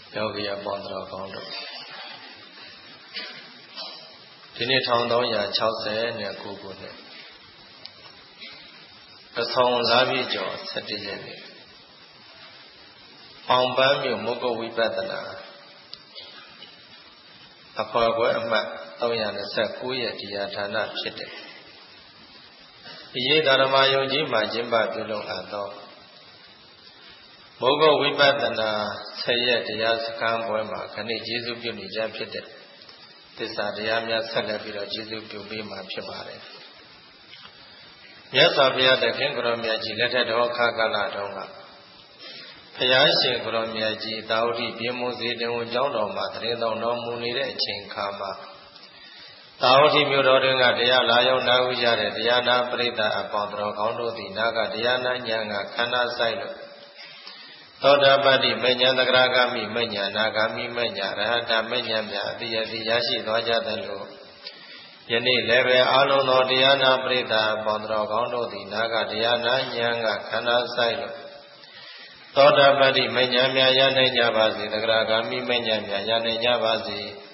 ယောဂီအပေါင်းတော်ကောင်းတို့ဒီနေ့1369ခုနှစ်အဆောင်စားပြည့်ကျော်17ရက်နေ့အောင်ပန်းမြို့မုဂ္ဂဝိပဿနာအဖော်ကွယ်အမှတ်329ရဲ့တရားဌာနဖြစ်တဲ့ဒီရေးဓမ္မယုံကြီးမှာကျင်းပပြုလုပ်အပ်သောမုဂ္ဂဝိပဿနာ10ရက်တရားစခန်းပွဲမှာခဏကျေးဇူးပြုနေကြဖြစ်တဲ့သစ္စာတရားများဆက်လက်ပြီးတော့ကျေးဇူးပြုပေးမှာဖြစ်ပါတယ်မြတ်စွာဘုရားတခင်ကိုရောမြတ်ကြီးလက်ထက်တော်ခါကာလတုန်းကဘုရားရှင်ကိုရောမြတ်ကြီးတာဝတိပြင်းမုံစေတဝန်ကျောင်းတော်မှာတရင်တော်တော်မူနေတဲ့အချိန်ခါမှာတာဝတိမြို့တော်တွင်ကတရားလာရောက်နာဟုကြတဲ့တရားနာပရိသတ်အပေါင်းတော်ကောင်းတို့သည်နာကတရားနာဉာဏ်ကခန္ဓာဆိုင်လို့သောတာပတ္တိမဉ္ဇဏ်သဂရဂာမိမဉ္ဇဏ်နာဂာမိမဉ္ဇဏ်ရဟတမဉ္ဇဏ်များအတိအတိရရှိသွားကြသလိုယနေ့လည်းပဲအလုံးသောတရားနာပရိသတ်အပေါင်းတော်ကောင်းတို့သည်နာကတရားနာဉာဏ်ကခန္ဓာဆိုင်လို့သောတာပတ္တိမဉ္ဇဏ်များရနိုင်ကြပါစေသဂရဂာမိမဉ္ဇဏ်များရနိုင်ကြပါစေ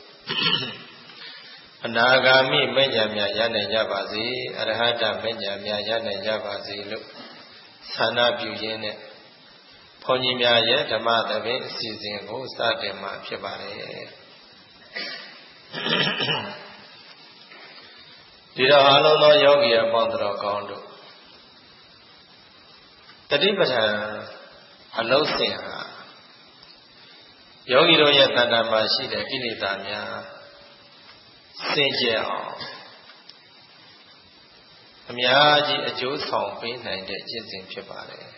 အနာဂါမိမဉ္ဇဏ်များရနိုင်ကြပါစေအရဟတမဉ္ဇဏ်များရနိုင်ကြပါစေလို့ဆန္ဒပြုရင်းနဲ့ဘုန်းကြီးများရဲ့ဓမ္မသဘင်အစီအစဉ်ကိုစတင်မှာဖြစ်ပါတယ်ဒီတော့အလုံးသောယောဂီအပေါင်းတော်ကောင်းတို့တတိပဋ္ဌာန်အလုံးစင်ဟာယောဂီတို့ရဲ့တဏ္ဍာမှာရှိတဲ့ကိလေသာများစင်ကြယ်အောင်အများကြီးအကျိုးဆောင်ပေးနိုင်တဲ့ကျင့်စဉ်ဖြစ်ပါတယ်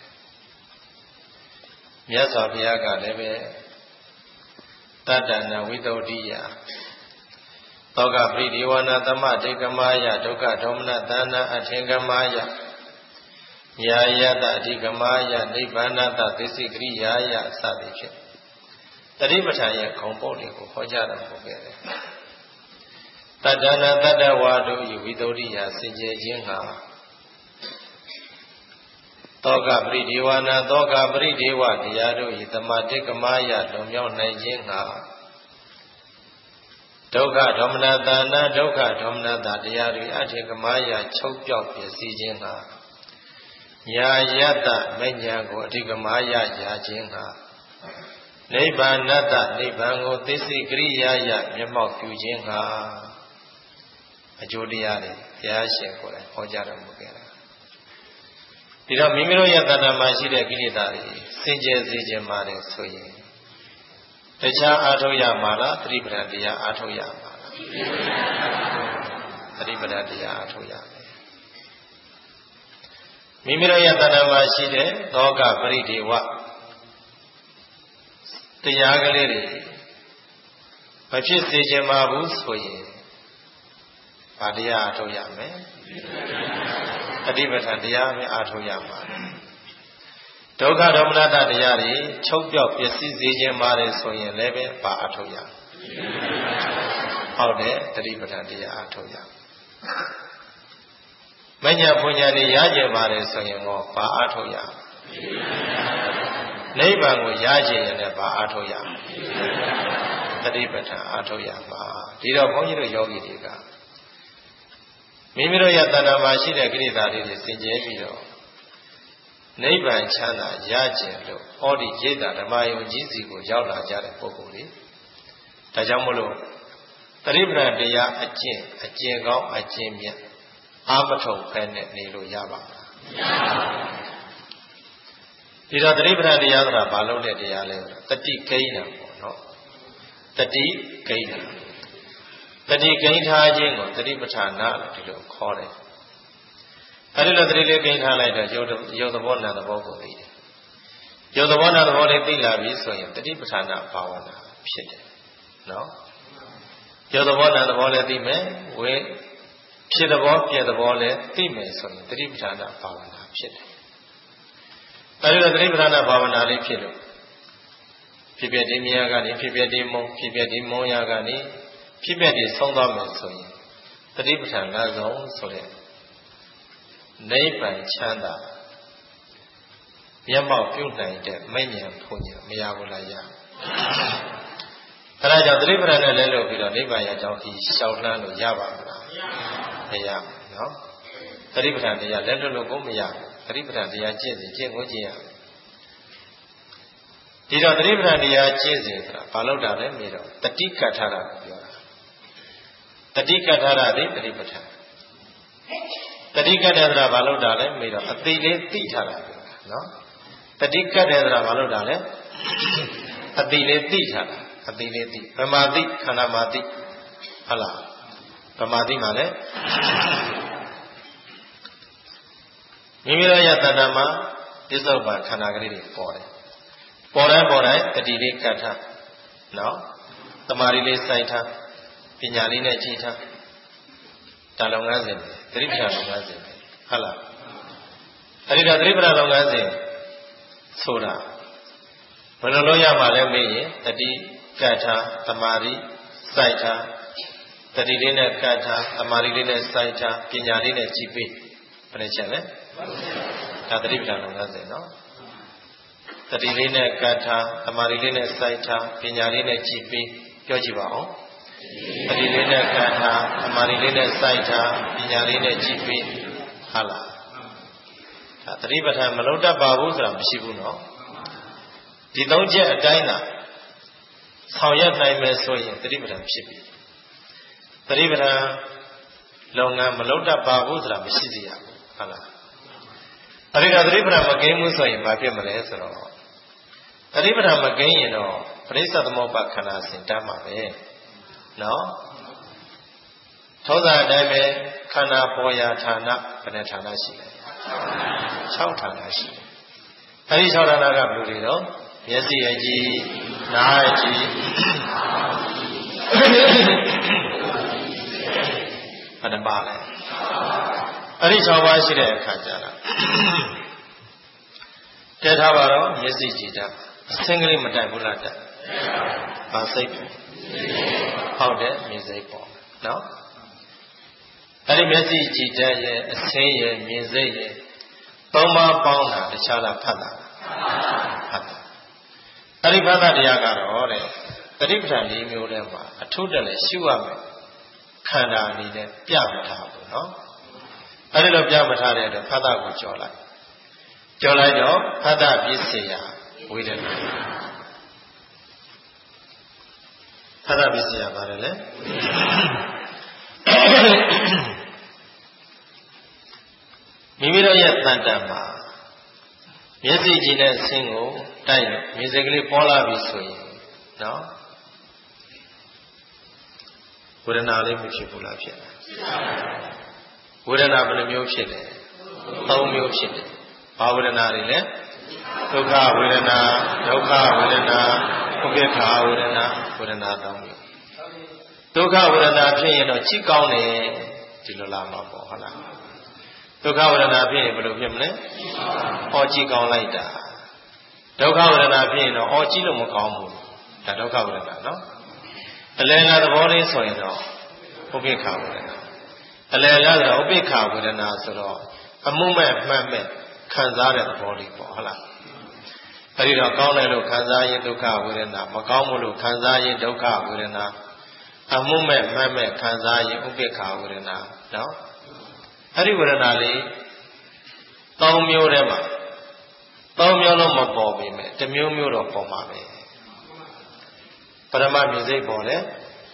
မြတ်စွာဘုရားကလည်းပဲတတ္တနာဝိသုဒ္ဓိယသောကပရိဒေဝနာသမတေကမယဒုက္ခဒေါမနသနာအထင်ကမယယာယတအဓိကမယနိဗ္ဗာနတသစ္စိကရိယာယစသည်ဖြင့်တတိပဋ္ဌာန်ရဲ့ခေါင်းပုဒ်တွေကိုဟောကြားတော်မူခဲ့တယ်တတ္တနာတတ္တဝါတို့ဤဝိသုဒ္ဓိယစင်ကြယ်ခြင်းဟာသောကပရိဒေဝနာသောကပရိဒေဝတရားတို့ဤသမတေကမယလွန်မြောက်နိုင်ခြင်းဟာဒုက္ခဒေါမနတာနာဒုက္ခဒေါမနတာတရားတွေအထေကမယချုပ်ပြောက်ပြည့်စည်ခြင်းဟာညာယတမဉ္ဇဉ်ကိုအဓိကမယရာခြင်းဟာနိဗ္ဗာနတနိဗ္ဗာန်ကိုသိသိကရိယာယမျက်မှောက်ပြုခြင်းဟာအကျိုးတရားတွေဘုရားရှင်ကိုယ်တိုင်ဟောကြားတော်မူခဲ့တာဒီတော့မိမိတို့ရဲ့တဏ္ဍာမှာရှိတဲ့ကိလေသာတွေစင်ကြယ်စေခြင်းပါတယ်ဆိုရင်တခြားအားထုတ်ရမှာလားသတိပဋ္ဌာန်တရားအားထုတ်ရမှာလားသတိပဋ္ဌာန်တရားအားထုတ်ရမယ်မိမိတို့ရဲ့တဏ္ဍာမှာရှိတဲ့သောကပရိဒေဝတရားကလေးတွေမဖြစ်စေခြင်းမဘူးဆိုရင်ဘာတရားအားထုတ်ရမလဲသတိပဋ္ဌာန်တရားပဲအားထုတ်ရမှာဒုက္ခဒေါမနတတရားတွေချုပ်ပြောက်ပျက်စီးစေခြင်းပါတယ်ဆိုရင်လည်းပဲဘာအားထုတ်ရဟုတ်တယ်သတိပဋ္ဌာန်တရားအားထုတ်ရမဉ္ဇဉ်ပူညာတွေရကြပါတယ်ဆိုရင်တော့ဘာအားထုတ်ရနိဗ္ဗာန်ကိုရကြရင်လည်းဘာအားထုတ်ရသတိပဋ္ဌာန်အားထုတ်ရမှာဒီတော့ဘုန်းကြီးတို့ယောဂီတွေကမိမိတို့ရဲ့တဏ္ဍာမှာရှိတဲ့ကိလေသာတွေစင်ကြယ်ပြီးတော့နိဗ္ဗာန်ချမ်းသာရကျင်လို့ဟောဒီရိတ္တဓမ္မယုံကြီးစီကိုရောက်လာကြတဲ့ပုဂ္ဂိုလ်တွေဒါကြောင့်မို့လို့သတိပဋ္ဌာန်တရားအကျင့်ကောင်းအကျင့်မြတ်အာမထုံဖဲနဲ့နေလို့ရပါမလားမရပါဘူးဒီတော့သတိပဋ္ဌာန်တရားဆိုတာဘာလို့တဲ့တရားလဲတတိကိန်းတာပေါ့နော်တတိကိန်းတာတတိကိန်းထားခြင်းကိုတတိပဋ္ဌာန်လို့ဒီလိုခေါ်တယ်အဲဒီလိုတတိလေးကိန်းထားလိုက်တော့ယုတ်သဘောနာသဘောကိုသိတယ်ယုတ်သဘောနာသဘောလေးသိလာပြီဆိုရင်တတိပဋ္ဌာန်ဘာဝနာဖြစ်တယ်နော်ယုတ်သဘောနာသဘောလည်းသိမယ်ဝေဖြစ်သဘောပြည့်သဘောလည်းသိမယ်ဆိုရင်တတိပဋ္ဌာန်ဘာဝနာဖြစ်တယ်အဲဒီလိုတတိပဋ္ဌာန်ဘာဝနာလေးဖြစ်လို့ဖြစ်ပြဒီမြာကနေဖြစ်ပြဒီမုံဖြစ်ပြဒီမုံရကနေဖြစ်ပြဒီဆုံးသွားမယ်ဆိုရင်တတိပဋ္ဌာန်၅ဆုံးဆိုတဲ့နိဗ္ဗာန်ချမ်းသာမျက်မှောက်ပြုနိုင်တဲ့မဉ္ဇဉ်ဘုံညာမရဘူးလားရကြောင့်သတိပဋ္ဌာန်နဲ့လဲလို့ပြီးတော့နိဗ္ဗာန်ရောက်ကြောင်းဒီရှောက်လှမ်းလို့ရပါမလားမရဘူးနော်သတိပဋ္ဌာန်တရားလဲလို့ကိုမရဘူးသတိပဋ္ဌာန်တရားကျင့်စဉ်ကျင့်ကိုကျင့်ရဒီတော့သတိပဋ္ဌာန်တရားကျင့်စဉ်ဆိုတာဘာလို့တာလဲမေးတော့တတိကထာတာကိုပြောတာတတိကထာတာဒီသတိပဋ္ဌာန်တတိကထာတာဘာလို့တာလဲမေးတော့အသိလေးသိထားတာပြောတာနော်တတိကထာတာဘာလို့တာလဲအသိလေးသိထားတာအသိလေးသိဗမာသိခန္ဓာမာသိဟုတ်လားဗမာသိမှာလဲမိမိတို့ရဲ့တဏ္ဍာမှာပစ္စုပန်ခန္ဓာကလေးတွေပေါ်တယ်ပေါ်တိုင်းတတိလေးကတ်ထားနော်တမာရီလေးစိုက်ထားပညာလေးနဲ့ကြည်ထားဒါလုပ်ငန်းစဉ်သတိပဋ္ဌာန်လုပ်ငန်းစဉ်ဟုတ်လားအဲဒီတော့သတိပဋ္ဌာန်လုပ်ငန်းစဉ်ဆိုတာဘယ်လိုလုပ်ရမှာလဲမေးရင်တတိကတ်ထားတမာရီစိုက်ထားတတိလေးနဲ့ကတ်ထားတမာရီလေးနဲ့စိုက်ထားပညာလေးနဲ့ကြည်ပေးဘယ်နဲ့ချက်လဲဒါသတိပဋ္ဌာန်လုပ်ငန်းစဉ်နော်တတိလေးနဲ့ကတ်ထားတမာရီလေးနဲ့စိုက်ထားပညာလေးနဲ့ကြည်ပေးပြောကြည့်ပါဦးတတိလေးနဲ့ကတ်ထားတမာရီလေးနဲ့စိုက်ထားပညာလေးနဲ့ကြည်ပေးဟုတ်လားဒါသတိပဋ္ဌာန်မလုံးတတ်ပါဘူးဆိုတာမရှိဘူးနော်ဒီသုံးချက်အတိုင်းသာဆောင်ရွက်နိုင်မယ်ဆိုရင်သတိပဋ္ဌာန်ဖြစ်ပြီသတိပဋ္ဌာန်လုပ်ငန်းမလုံးတတ်ပါဘူးဆိုတာမရှိစေရဘူးဟုတ်လားအဲဒီတော့သတိပဋ္ဌာန်မကင်းဘူးဆိုရင်ဘာဖြစ်မလဲဆိုတော့သတိပဋ္ဌာန်မကင်းရင်တော့ပရိစ္ဆေသမုပ္ပါခန္ဓာစဉ်တတ်မှာပဲနော်ထောသာအတိုင်းပဲခန္ဓာပေါ်ရာဌာနဘယ်နှဌာနရှိလဲ6ဌာနရှိတယ်အဲဒီ6ဌာနကဘယ်လိုတွေတော့မျက်စိအကြည့်နားအကြည့်ဘယ်နှပါလဲအဲ့ဒီ6ပါးရှိတဲ့အခါကျတော့ကဲထားပါတော့မျက်စိကြည့်တတ်အစင်းကလေးမတိုက်ဘူးလားတက်ဘာစိတ်ဟုတ်တယ်မြင်စိတ်ပေါ့နော်အဲ့ဒီမျက်စိကြည့်တတ်ရဲ့အစင်းရဲ့မြင်စိတ်ရဲ့သုံးပါးပေါင်းတာတခြားလားဖတ်တာဖတ်တာအဲ့ဒီဖတ်တာတရားကတော့တဲ့သတိပဋ္ဌာန်၄မျိုးထဲမှာအထုတက်လည်းရှုရမယ်ခန္ဓာအနေနဲ့ပြမထားဘူးနော်အဲ့ဒီလိုပြမထားတဲ့အတွက်ဖတ်တာကိုကြော်လိုက်တော့ဖတ်တာပြည့်စေရဝေဒနာဖတ်တာပြည့်စေရပါတယ်လေမိမိတို့ရဲ့တန်တန်မှာမျက်စိကြည့်တဲ့ဆင်းကိုတိုက်မြင်စိတ်ကလေးပေါ်လာပြီဆိုရင်နော်ဝေဒနာလေးမဖြစ်ဘူးလားဖြစ်တယ်ဝေဒနာဘယ်နှမျိုးဖြစ်လဲ3မျိုးဖြစ်တယ်ဘာဝေဒနာတွေလဲဒုက္ခဝေဒနာဒုက္ခဝေဒနာဥပေက္ခဝေဒနာ3မျိုးဒုက္ခဝေဒနာဖြစ်ရင်တော့ကြည့်ကောင်းတယ်ဒီလိုလာမှာပေါ့ဟုတ်လားဒုက္ခဝေဒနာဖြစ်ရင်ဘယ်လိုဖြစ်မလဲဟောကြည့်ကောင်းလိုက်တာဒုက္ခဝေဒနာဖြစ်ရင်တော့ဟောကြည့်လို့မကောင်းဘူးဒါဒုက္ခဝေဒနာနော်အလယ်ကသဘောလေးဆိုရင်တော့ဥပေက္ခဝေဒနာအလယ်ကတော့ဥပေက္ခဝေဒနာဆိုတော့အမှုမဲ့မှတ်မဲ့ခံစားတဲ့သဘောလေးပေါ့ဟုတ်လားအဲဒီတော့ကောင်းတယ်လို့ခံစားရင်ဒုက္ခဝေဒနာမကောင်းဘူးလို့ခံစားရင်ဒုက္ခဝေဒနာအမှုမဲ့မှတ်မဲ့ခံစားရင်ဥပေက္ခဝေဒနာနော်အဲဒီဝေဒနာလေး3မျိုးထဲမှာ3မျိုးလုံးမပေါ်ပေမဲ့တစ်မျိုးမျိုးတော့ပေါ်မှာပဲပရမမြင်စိတ်ပေါ်တယ်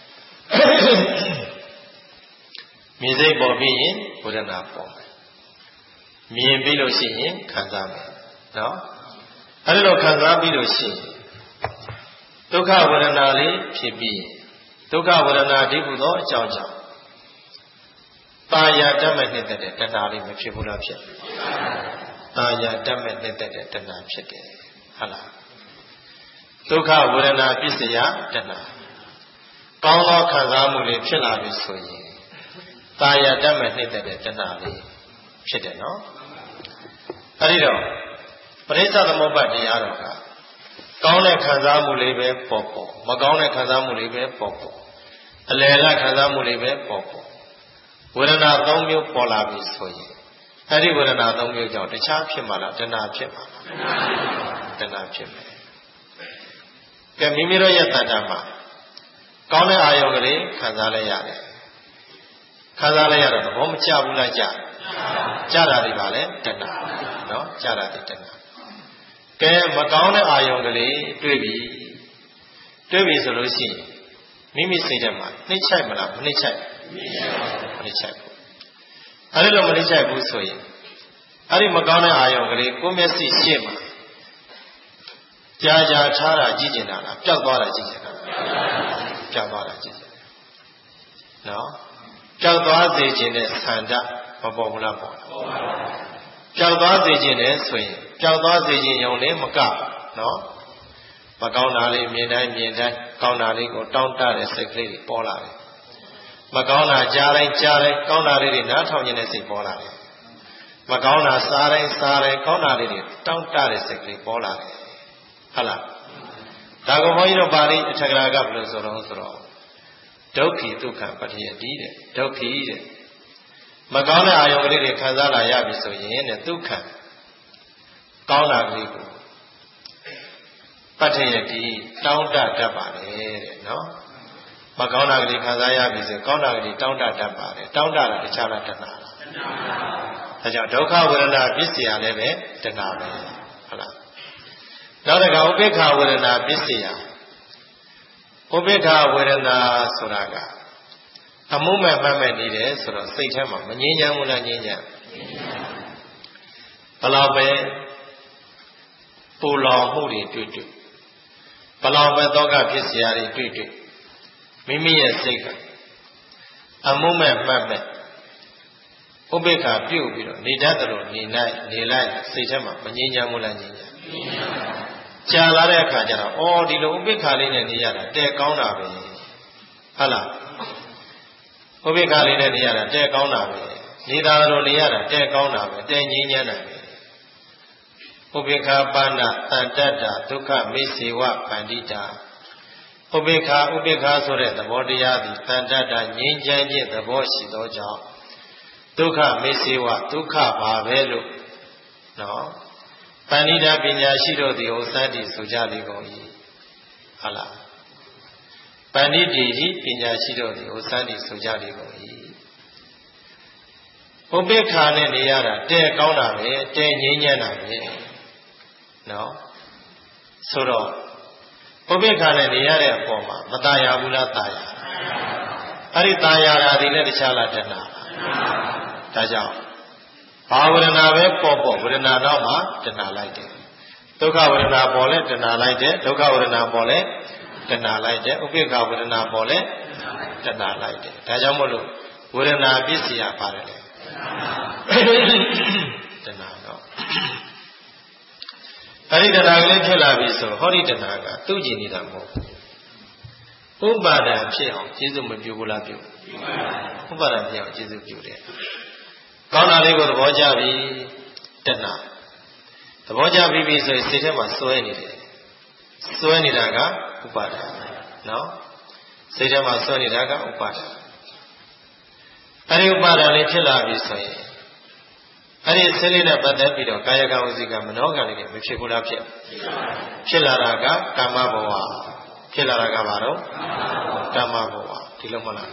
မြင်စိတ်ပေါ်ပြီးရင်ဝေဒနာပေါ်မယ်မြင်ပြီးလို့ရှိရင်ခံစားမယ်နော်အဲဒီလိုခံစားပြီးလို့ရှိရင်ဒုက္ခဝေဒနာလေးဖြစ်ပြီးဒုက္ခဝေဒနာဒီဟုသောအကြောင်းကြောင့်ตาယာတတ်မဲ့နှစ်သက်တဲ့တဏှာလေးမဖြစ်ဘူးလားဖြစ်ตาယာတတ်မဲ့နှစ်သက်တဲ့တဏှာဖြစ်တယ်ဟုတ်လားဒုက္ခဝေဒနာပြစ္ဆယတဏှာကောင်းသောခံစားမှုလေးဖြစ်လာပြီဆိုရင်ตาယာတတ်မဲ့နှစ်သက်တဲ့တဏှာလေးဖြစ်တယ်နော်အဲဒီတော့ပရိစ္ဆေသမုပ္ပါတရားတော်ကကောင်းတဲ့ခံစားမှုလေးပဲပေါ်ပေါ်မကောင်းတဲ့ခံစားမှုလေးပဲပေါ်ပေါ်အလယ်ကခံစားမှုလေးပဲပေါ်ပေါ်ဝေဒနာ3မျိုးပေါ်လာပြီဆိုရင်အဲဒီဝေဒနာ3မျိုးကြောင့်တခြားဖြစ်မှာလားတဏှာဖြစ်မှာတဏှာဖြစ်မယ်ကဲမိမိတို့ရဲ့တဏ္ဍာမှာကောင်းတဲ့အာယုံကလေးခံစားလိုက်ရတယ်ခံစားလိုက်ရတော့သဘောမကျဘူးလားကြတာတွေပါလေတဏှာနော်ကြတာတွေတဏှာကဲမကောင်းတဲ့အာယုံကလေးတွေ့ပြီဆိုလို့ရှိရင်မိမိစိတ်ထဲမှာနှိမ့်ချိုက်မလားမနှိမ့်ချိုက်ဘူးအဲ့လိုမနှိမ့်ချိုက်ဘူးဆိုရင်အဲ့ဒီမကောင်းတဲ့အာယုံကလေးကိုမျက်စိရှေ့မှာကြာထားတာကြည့်ကျင်တာလားပျောက်သွားတာကြည့်ကျင်တာပျောက်သွားတာကြည့်ကျင်နော်ပျောက်သွားစေခြင်းနဲ့ဆန္ဒမပေါ်ဘူးလားပေါ်ပျောက်သွားစေခြင်းနဲ့ဆိုရင်ပျောက်သွားစေခြင်းယုံနဲ့မကနော်မကောင်းတာလေးမြင်တိုင်းကောင်းတာလေးကိုတောင်းတတဲ့စိတ်ကလေးတွေပေါ်လာတယ်မကောင်းတာကြားတိုင်းကောင်းတာလေးတွေနားထောင်ခြင်းနဲ့စိတ်ပေါ်လာတယ်မကောင်းတာစားတိုင်းကောင်းတာလေးတွေတောင်းတတဲ့စိတ်ကလေးပေါ်လာတယ်ဟုတ်လားဒါကဘုန်းကြီးတို့ပါဠိအထက်ကရာကဘယ်လိုဆိုတော့ဒုက္ခိဒုက္ခပတ္တိယတိတဲ့ဒုက္ခိတဲ့မကောင်းတဲ့အာယုံကလေးတွေခံစားလာရပြီဆိုရင်တဲ့ဒုက္ခကောင်းတာကလေးကိုပတ္တိယတိတောင်းတတတ်ပါတယ်တဲ့နော်မကောင်းတာကလေးခံစားရပြီဆိုကောင်းတာကလေးတောင်းတတတ်ပါတယ်တောင်းတတာတခြားလားတဏှာလားဒါကြောင့်ဒုက္ခဝေဒနာပစ္စယလည်းပဲတဏှာပဲဟုတ်လားနောက်တစ်ခါဥပေက္ခဝေဒနာပစ္စယဥပေက္ခဝေဒနာဆိုတာကအမှုမဲ့မှတ်မဲ့နေတယ်ဆိုတော့စိတ်ထဲမှာမငြင်းချမ်းဘူးလားငြင်းချမ်းဘလောက်ပဲပူလောင်မှုတွေတွေ့ဘလောက်ပဲသောကဖြစ်เสียတွေတွေ့မိမိရဲ့စိတ်ကအမှုမဲ့မှတ်မဲ့ဥပေက္ခပြုတ်ပြီးတော့နေတတ်တယ်လို့နေလိုက်စိတ်ထဲမှာမငြင်းချမ်းဘူးလားငြင်းချမ်းကြာလာတဲ့အခါကျတော့ဒီလိုဥပိ္ပခာလေးနဲ့နေရတာတဲ့ကောင်းတာပဲဟုတ်လားဥပိ္ပခာလေးနဲ့နေရတာတဲ့ကောင်းတာပဲနေတာလိုနေရတာတဲ့ကောင်းတာပဲတဲ့ငြိမ်းချမ်းတာပဲဥပိ္ပခာပါဏတန်တတ္တဒုက္ခမိစ္ဆေဝပန္တိတာဥပိ္ပခာဆိုတဲ့သဘောတရားသည်တန်တတ္တငြိမ်းချမ်းခြင်းသဘောရှိသောကြောင့်ဒုက္ခမိစ္ဆေဝဒုက္ခပါပဲလို့နော်ပဏိတာပညာရှိတို့သည်ဩသတ္တိဆိုကြလေကုန်၏ဟုတ်လားပဏိတိဟိပညာရှိတို့သည်ဩသတ္တိဆိုကြလေကုန်၏ဥပိ္ပခာနဲ့နေရတာတဲ့ကောင်းတာပဲတဲ့ငြိမ်းချမ်းတာပဲနော်ဆိုတော့ဥပိ္ပခာနဲ့နေရတဲ့အပေါ်မှာမตายဘူးလားตายအဲ့ဒီตายတာဒီလည်းတခြားလားတဏှာဒါကြောင့်ဘာဝေဒနာပဲပေါ်ဝေဒနာတော့မှတဏှာလိုက်တယ်ဒုက္ခဝေဒနာပေါ်လဲတဏှာလိုက်တယ်ဒုက္ခဝေဒနာပေါ်လဲတဏှာလိုက်တယ်ဥပိ္ပခဝေဒနာပေါ်လဲတဏှာလိုက်တယ်ဒါကြောင့်မို့လို့ဝေဒနာပစ္စယပါတယ်လေတဏှာတော့အဲ့ဒီတဏှာကလေးဖြစ်လာပြီဆိုဟောဒီတဏှာကသူ့ကြည်နေတာမဟုတ်ဘူးဥပါဒံဖြစ်အောင်ကျေစုမပြုဘူးလားပြုဥပါဒံဖြစ်အောင်ကျေစုပြုတယ်ကောင်းတာလေးကိုသဘောကျပြီတဏှာသဘောကျပြီဆိုရင်စိတ်ထဲမှာစွဲနေတယ်စွဲနေတာကဥပါဒာနော်စိတ်ထဲမှာစွဲနေတာကဥပါဒာအဲဒီဥပါဒာလေးဖြစ်လာပြီဆိုရင်အဲဒီစိတ်လေးနဲ့ပတ်သက်ပြီးတော့ကာယကံဝစီကံမနောကံလေးတွေမဖြစ်ဘူးလားဖြစ်လာတာကကာမဘဝဖြစ်လာတာကဘာတော့ကာမဘဝဒီလိုမဟုတ်လား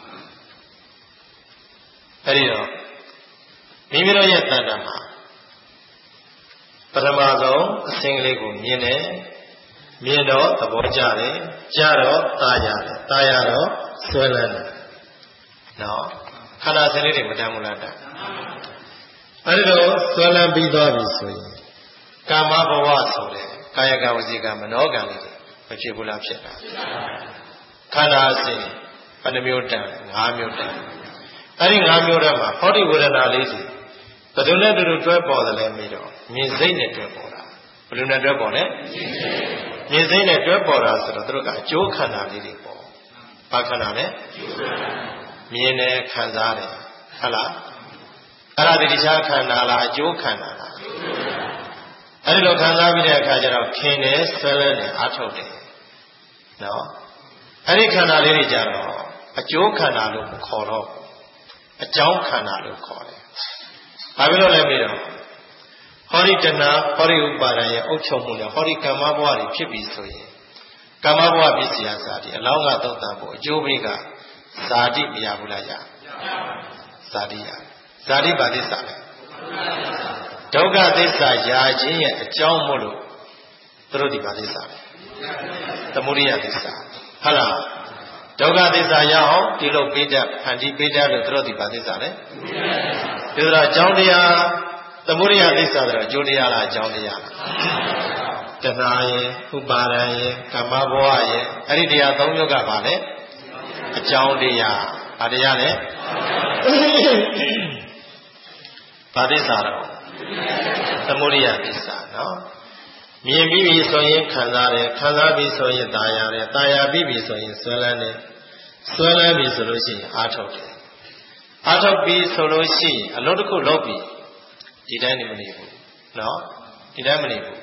အဲဒီတော့မိမိတို့ရဲ့တဏ္ဍာမှာပထမဆုံးအစဉ်ကလေးကိုမြင်တယ်မြင်တော့သဘောကျတယ်ကြားတော့ตายရတယ်ตายရတော့ဆွဲလန်းတယ်နော်ခန္ဓာစဉ်လေးတွေမတမ်းဘူးလားတမ်းအဲဒီတော့ဆွဲလန်းပြီးသွားပြီဆိုရင်ကာမဘဝဆိုတဲ့ကာယကံဝစီကံမနောကံလေးတွေမဖြစ်ဘူးလားဖြစ်တာခန္ဓာစဉ်ဘယ်နှမျိုးတမ်း5မျိုးတမ်းအဲ့ဒီ5မျိုးတည်းမှာဟောဒီဝေဒနာလေးစီဘယ်သူနဲ့တူတွဲပေါ်တယ်လဲမေးတော့မြင်စိတ်နဲ့တွဲပေါ်တာဘယ်လိုနဲ့တွဲပေါ်လဲမြင်စိတ်နဲ့တွဲပေါ်တာဆိုတော့သူတို့ကအကျိုးခန္ဓာလေးတွေပေါ့ဘာခန္ဓာလဲမြင်တယ်ခံစားတယ်ဟုတ်လားအဲ့ဒါဒီတခြားခန္ဓာလားအကျိုးခန္ဓာလားအဲ့ဒီလိုခံစားပြီးတဲ့အခါကျတော့ခင်တယ်ဆွဲလန်းတယ်အားထုတ်တယ်နော်အဲ့ဒီခန္ဓာလေးတွေကြတော့အကျိုးခန္ဓာလို့မခေါ်တော့အကြောင်းခန္ဓာလို့ခေါ်တယ်။ဘာဖြစ်လို့လဲမေးတော့ဟောဒီတဏှာဟောဒီဥပါဒံရဲ့အုပ်ချုပ်မှုနဲ့ဟောဒီကမ္မဘဝတွေဖြစ်ပြီဆိုရင်ကာမဘဝပစ္စယဇာတိအလောင်းကသုံးတန်ဖို့အကျိုးပေးကဇာတိမရဘူးလားရဇာတိရဇာတိပါသစ္စာလဲဒုက္ခသစ္စာရာခြင်းရဲ့အကြောင်းမို့လို့သူတို့ဒီပါသစ္စာလဲသမုဒိယသစ္စာဟုတ်လားဒုက္ခသစ္စာရအောင်ဒီလိုပေးတတ်ဖန်တီးပေးတတ်လို့သူတို့ဒီပါသစ္စာလဲဒီတော့အကြောင်းတရားသမုဒိယသစ္စာဆိုတော့အကျိုးတရားလားအကြောင်းတရားလားတဏှာရဲ့ဥပါဒံရဲ့ကာမဘဝရဲ့အဲ့ဒီတရား၃မျိုးကပါလေအကြောင်းတရားဘာတရားလဲဘာသစ္စာတော့သမုဒိယသစ္စာနော်မြင်ပြီးပြီဆိုရင်ခံစားတယ်ခံစားပြီးဆိုရင်ตายရတယ်ตายရပြီးပြီဆိုရင်ဆွဲလန်းတယ်ဆွဲလန်းပြီဆိုလို့ရှိရင်အာထုတ်တယ်အာထုတ်ပြီးဆိုလို့ရှိရင်အလုပ်တစ်ခုလုပ်ပြီးဒီတိုင်းနေမနေဘူးနော်ဒီတိုင်းမနေဘူး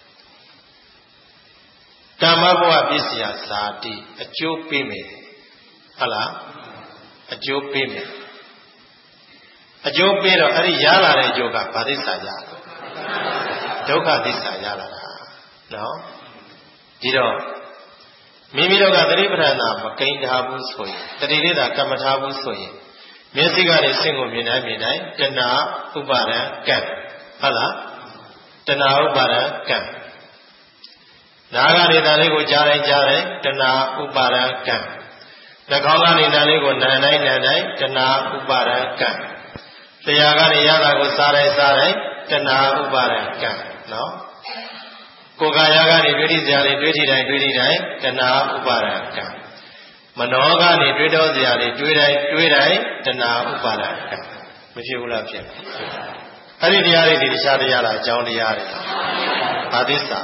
ကာမဘဝပစ္စယဇာတိအကျိုးပေးမယ်ဟုတ်လားအကျိုးပေးမယ်အကျိုးပေးတော့အဲ့ဒီရလာတဲ့အကျိုးကဘာသစ္စာရဒုက္ခသစ္စာရလာတာနော်ဒီတော့မိမိတို့ကသတိပဋ္ဌာန်မကိန်းထားဘူးဆိုရင်တတိလေးသာကမ္မထားဘူးဆိုရင်မျက်စိကနေဆင့်ကိုမြင်တိုင်းတဏှာဥပါဒံကံဟုတ်လားတဏှာဥပါဒံကံနာဂကနေတန်လေးကိုကြားတိုင်းတဏှာဥပါဒံကံနှာခေါင်းကနေတန်လေးကိုနာတိုင်းတဏှာဥပါဒံကံလျှာကနေရတာကိုစားတိုင်းတဏှာဥပါဒံကံနော်ကိုယ်ကာယကနေတွေ့ထိစရာတွေတွေ့ထိတိုင်းတဏှာဥပါဒံကံမနောကနေတွေ့တော့စရာတွေတွေ့တိုင်းတဏှာဥပါဒံကံမဖြစ်ဘူးလားဖြစ်အဲ့ဒီတရားတွေဒီတရားတရားလားအကြောင်းတရားတွေဘာသစ္စာ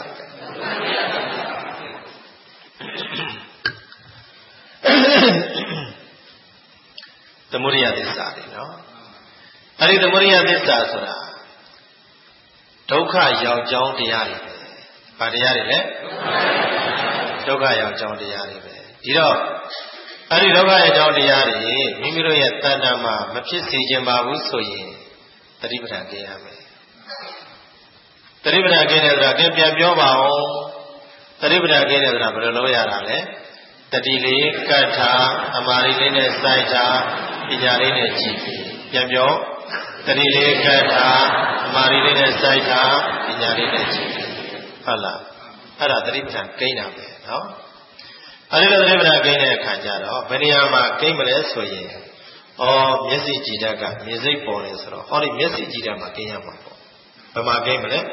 သမုဒိယသစ္စာတွေနော်အဲ့ဒီသမုဒိယသစ္စာဆိုတာဒုက္ခရောက်ကြောင်းတရားတွေပဲဘာတရားတွေလဲဒုက္ခရောက်ကြောင်းတရားတွေပဲဒီတော့အဲ့ဒီဒုက္ခရောက်ကြောင်းတရားတွေမိမိတို့ရဲ့တဏ္ဍာမှာမဖြစ်စေခြင်းပါဘူးဆိုရင်သတိပဋ္ဌာန်ကျင့်ရမယ်သတိပဋ္ဌာန်ကျင့်တယ်ဆိုတာပြန်ပြောပါဦးသတိပဋ္ဌာန်ကျင့်တယ်ဆိုတာဘယ်လိုလုပ်ရတာလဲတတိလေးကတ်ထားအမာရီလေးနဲ့စိုက်ထားပညာလေးနဲ့ကြည့်ပြန်ပြောတတိလေးကတ်ထားအမာရီလေးနဲ့စိုက်ထားပညာလေးနဲ့ကြည့်ဟုတ်လားအဲ့ဒါသတိပဋ္ဌာန်ကျင့်တာပဲနော်အဲ့ဒီသတိပဋ္ဌာန်ကျင့်တဲ့အခါကျတော့ဘယ်နေရာမှာကျင့်မလဲဆိုရင်မျက်စိကြည်တတ်ကမြင်စိတ်ပေါ်တယ်ဆိုတော့ဟောဒီမျက်စိကြည်တတ်မှာကျင့်ရမှာပေါ့ဘယ်မှာကျင့်မလဲ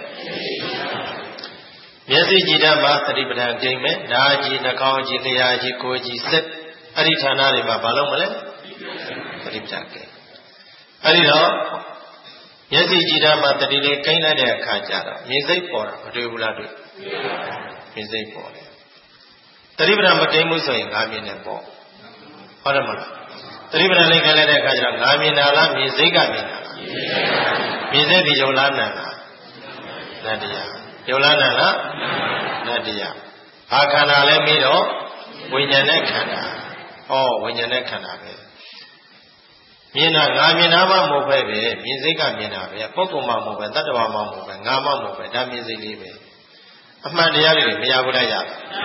မျက်စိကြည်တတ်မှာသတိပဋ္ဌာန်ကျင့်မယ်နားကြည်နှာခေါင်းကြည်လျှာကြည်ကိုယ်ကြည်စိတ်အဲ့ဒီဌာနတွေမှာဘာလုပ်မလဲသတိပဋ္ဌာန်ကျင့်အဲ့ဒီတော့မျက်စိကြည်တတ်မှာတတိလေးကျင့်လိုက်တဲ့အခါကျတော့မြင်စိတ်ပေါ်တာမတွေ့ဘူးလားတွေ့မြင်စိတ်ပေါ်တယ်သတိပဋ္ဌာန်မကျင့်ဘူးဆိုရင်ငါမြင်တယ်ပေါ့ဟုတ်တယ်မလားသတိပဋ္ဌာန်လေးကျင့်လိုက်တဲ့အခါကျတော့ငါမြင်တာလားမြင်စိတ်ကမြင်တာလားမြင်စိတ်ဒီယုံလားနာလားနတ္တရားယုံလားနာလားနတ္တရားဘာခန္ဓာလဲပြီးတော့ဝိညာဉ်နဲ့ခန္ဓာဝိညာဉ်နဲ့ခန္ဓာပဲမြင်တာငါမြင်တာမှမဟုတ်ပဲမြင်စိတ်ကမြင်တာပဲပုဂ္ဂိုလ်မှမဟုတ်ပဲတတ္တဝါမှမဟုတ်ပဲငါမှမဟုတ်ပဲဒါမြင်စိတ်လေးပဲအမှန်တရားလေးတွေမရဘူးလားရ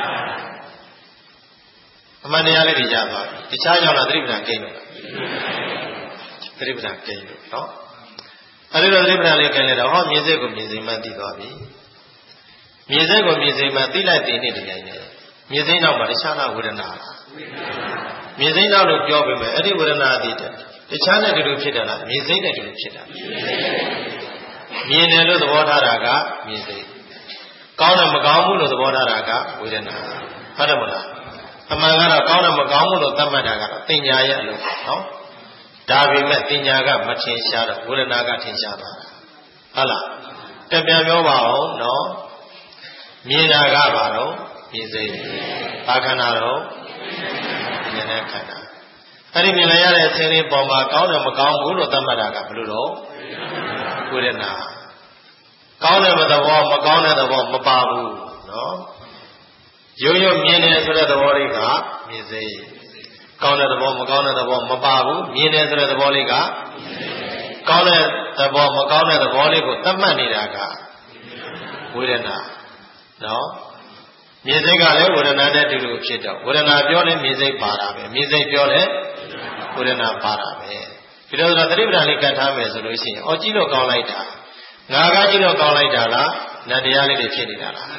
အမှန်တရားလေးတွေရသွားပြီတခြားကြောင့်လားသတိပဋ္ဌာန်ကျင့်လို့သတိပဋ္ဌာန်ကျင့်လို့နော်အဲ့ဒီတော့သတိပဋ္ဌာန်လေးကျင့်လိုက်တော့မြင်စိတ်ကိုမြင်စိတ်မှသိသွားပြီမြင်စိတ်ကိုမြင်စိတ်မှသိလိုက်တဲ့နေ့တည်းတိုင်းနဲ့မြင်စိတ်နောက်မှာတခြားလားဝေဒနာလားမြင်စိတ်နောက်လို့ပြောပေမဲ့အဲ့ဒီဝေဒနာအတိတ်တခြားနဲ့တူတူဖြစ်တယ်လားမြင်စိတ်နဲ့တူတူဖြစ်တာမြင်တယ်လို့သဘောထားတာကမြင်စိတ်ကောင်းတယ်မကောင်းဘူးလို့သဘောထားတာကဝေဒနာဟုတ်တယ်မလားအမှန်ကတော့ကောင်းတယ်မကောင်းဘူးလို့သတ်မှတ်တာကတော့တင်ညာရဲ့အလုပ်နော်ဒါပေမဲ့တင်ညာကမထင်ရှားတော့ဝေဒနာကထင်ရှားပါဟုတ်လားပြန်ပြောပါအောင်နော်မြင်တာကဘာတော့မြင်စိတ်ဘာခန္ဓာတော့ဉာဏ်နဲ့ခန္ဓာအဲ့ဒီမြင်လိုက်ရတဲ့အခြင်းလေးပေါ်မှာကောင်းတယ်မကောင်းဘူးလို့သတ်မှတ်တာကဘယ်လိုတော့ဝေဒနာကောင်းတဲ့သဘောမကောင်းတဲ့သဘောမပါဘူးနော်ရိုးရိုးမြင်တယ်ဆိုတဲ့သဘောလေးကမြင်စိတ်ကောင်းတဲ့သဘောမကောင်းတဲ့သဘောမပါဘူးမြင်တယ်ဆိုတဲ့သဘောလေးကကောင်းတဲ့သဘောမကောင်းတဲ့သဘောလေးကိုသတ်မှတ်နေတာကဝေဒနာနော်မြင်စိတ်ကလည်းဝေဒနာနဲ့တူတူဖြစ်တော့ဝေဒနာပြောရင်မြင်စိတ်ပါတာပဲမြင်စိတ်ပြောရင်ဝေဒနာပါတာပဲဒီလိုဆိုတော့သတိပဋ္ဌာန်လေးကတ်ထားမယ်ဆိုလို့ရှိရင်ကြည့်လို့ကောင်းလိုက်တာငါကကြည့်လို့ကောင်းလိုက်တာလားနတ်တရားလေးတွေဖြစ်နေတာလား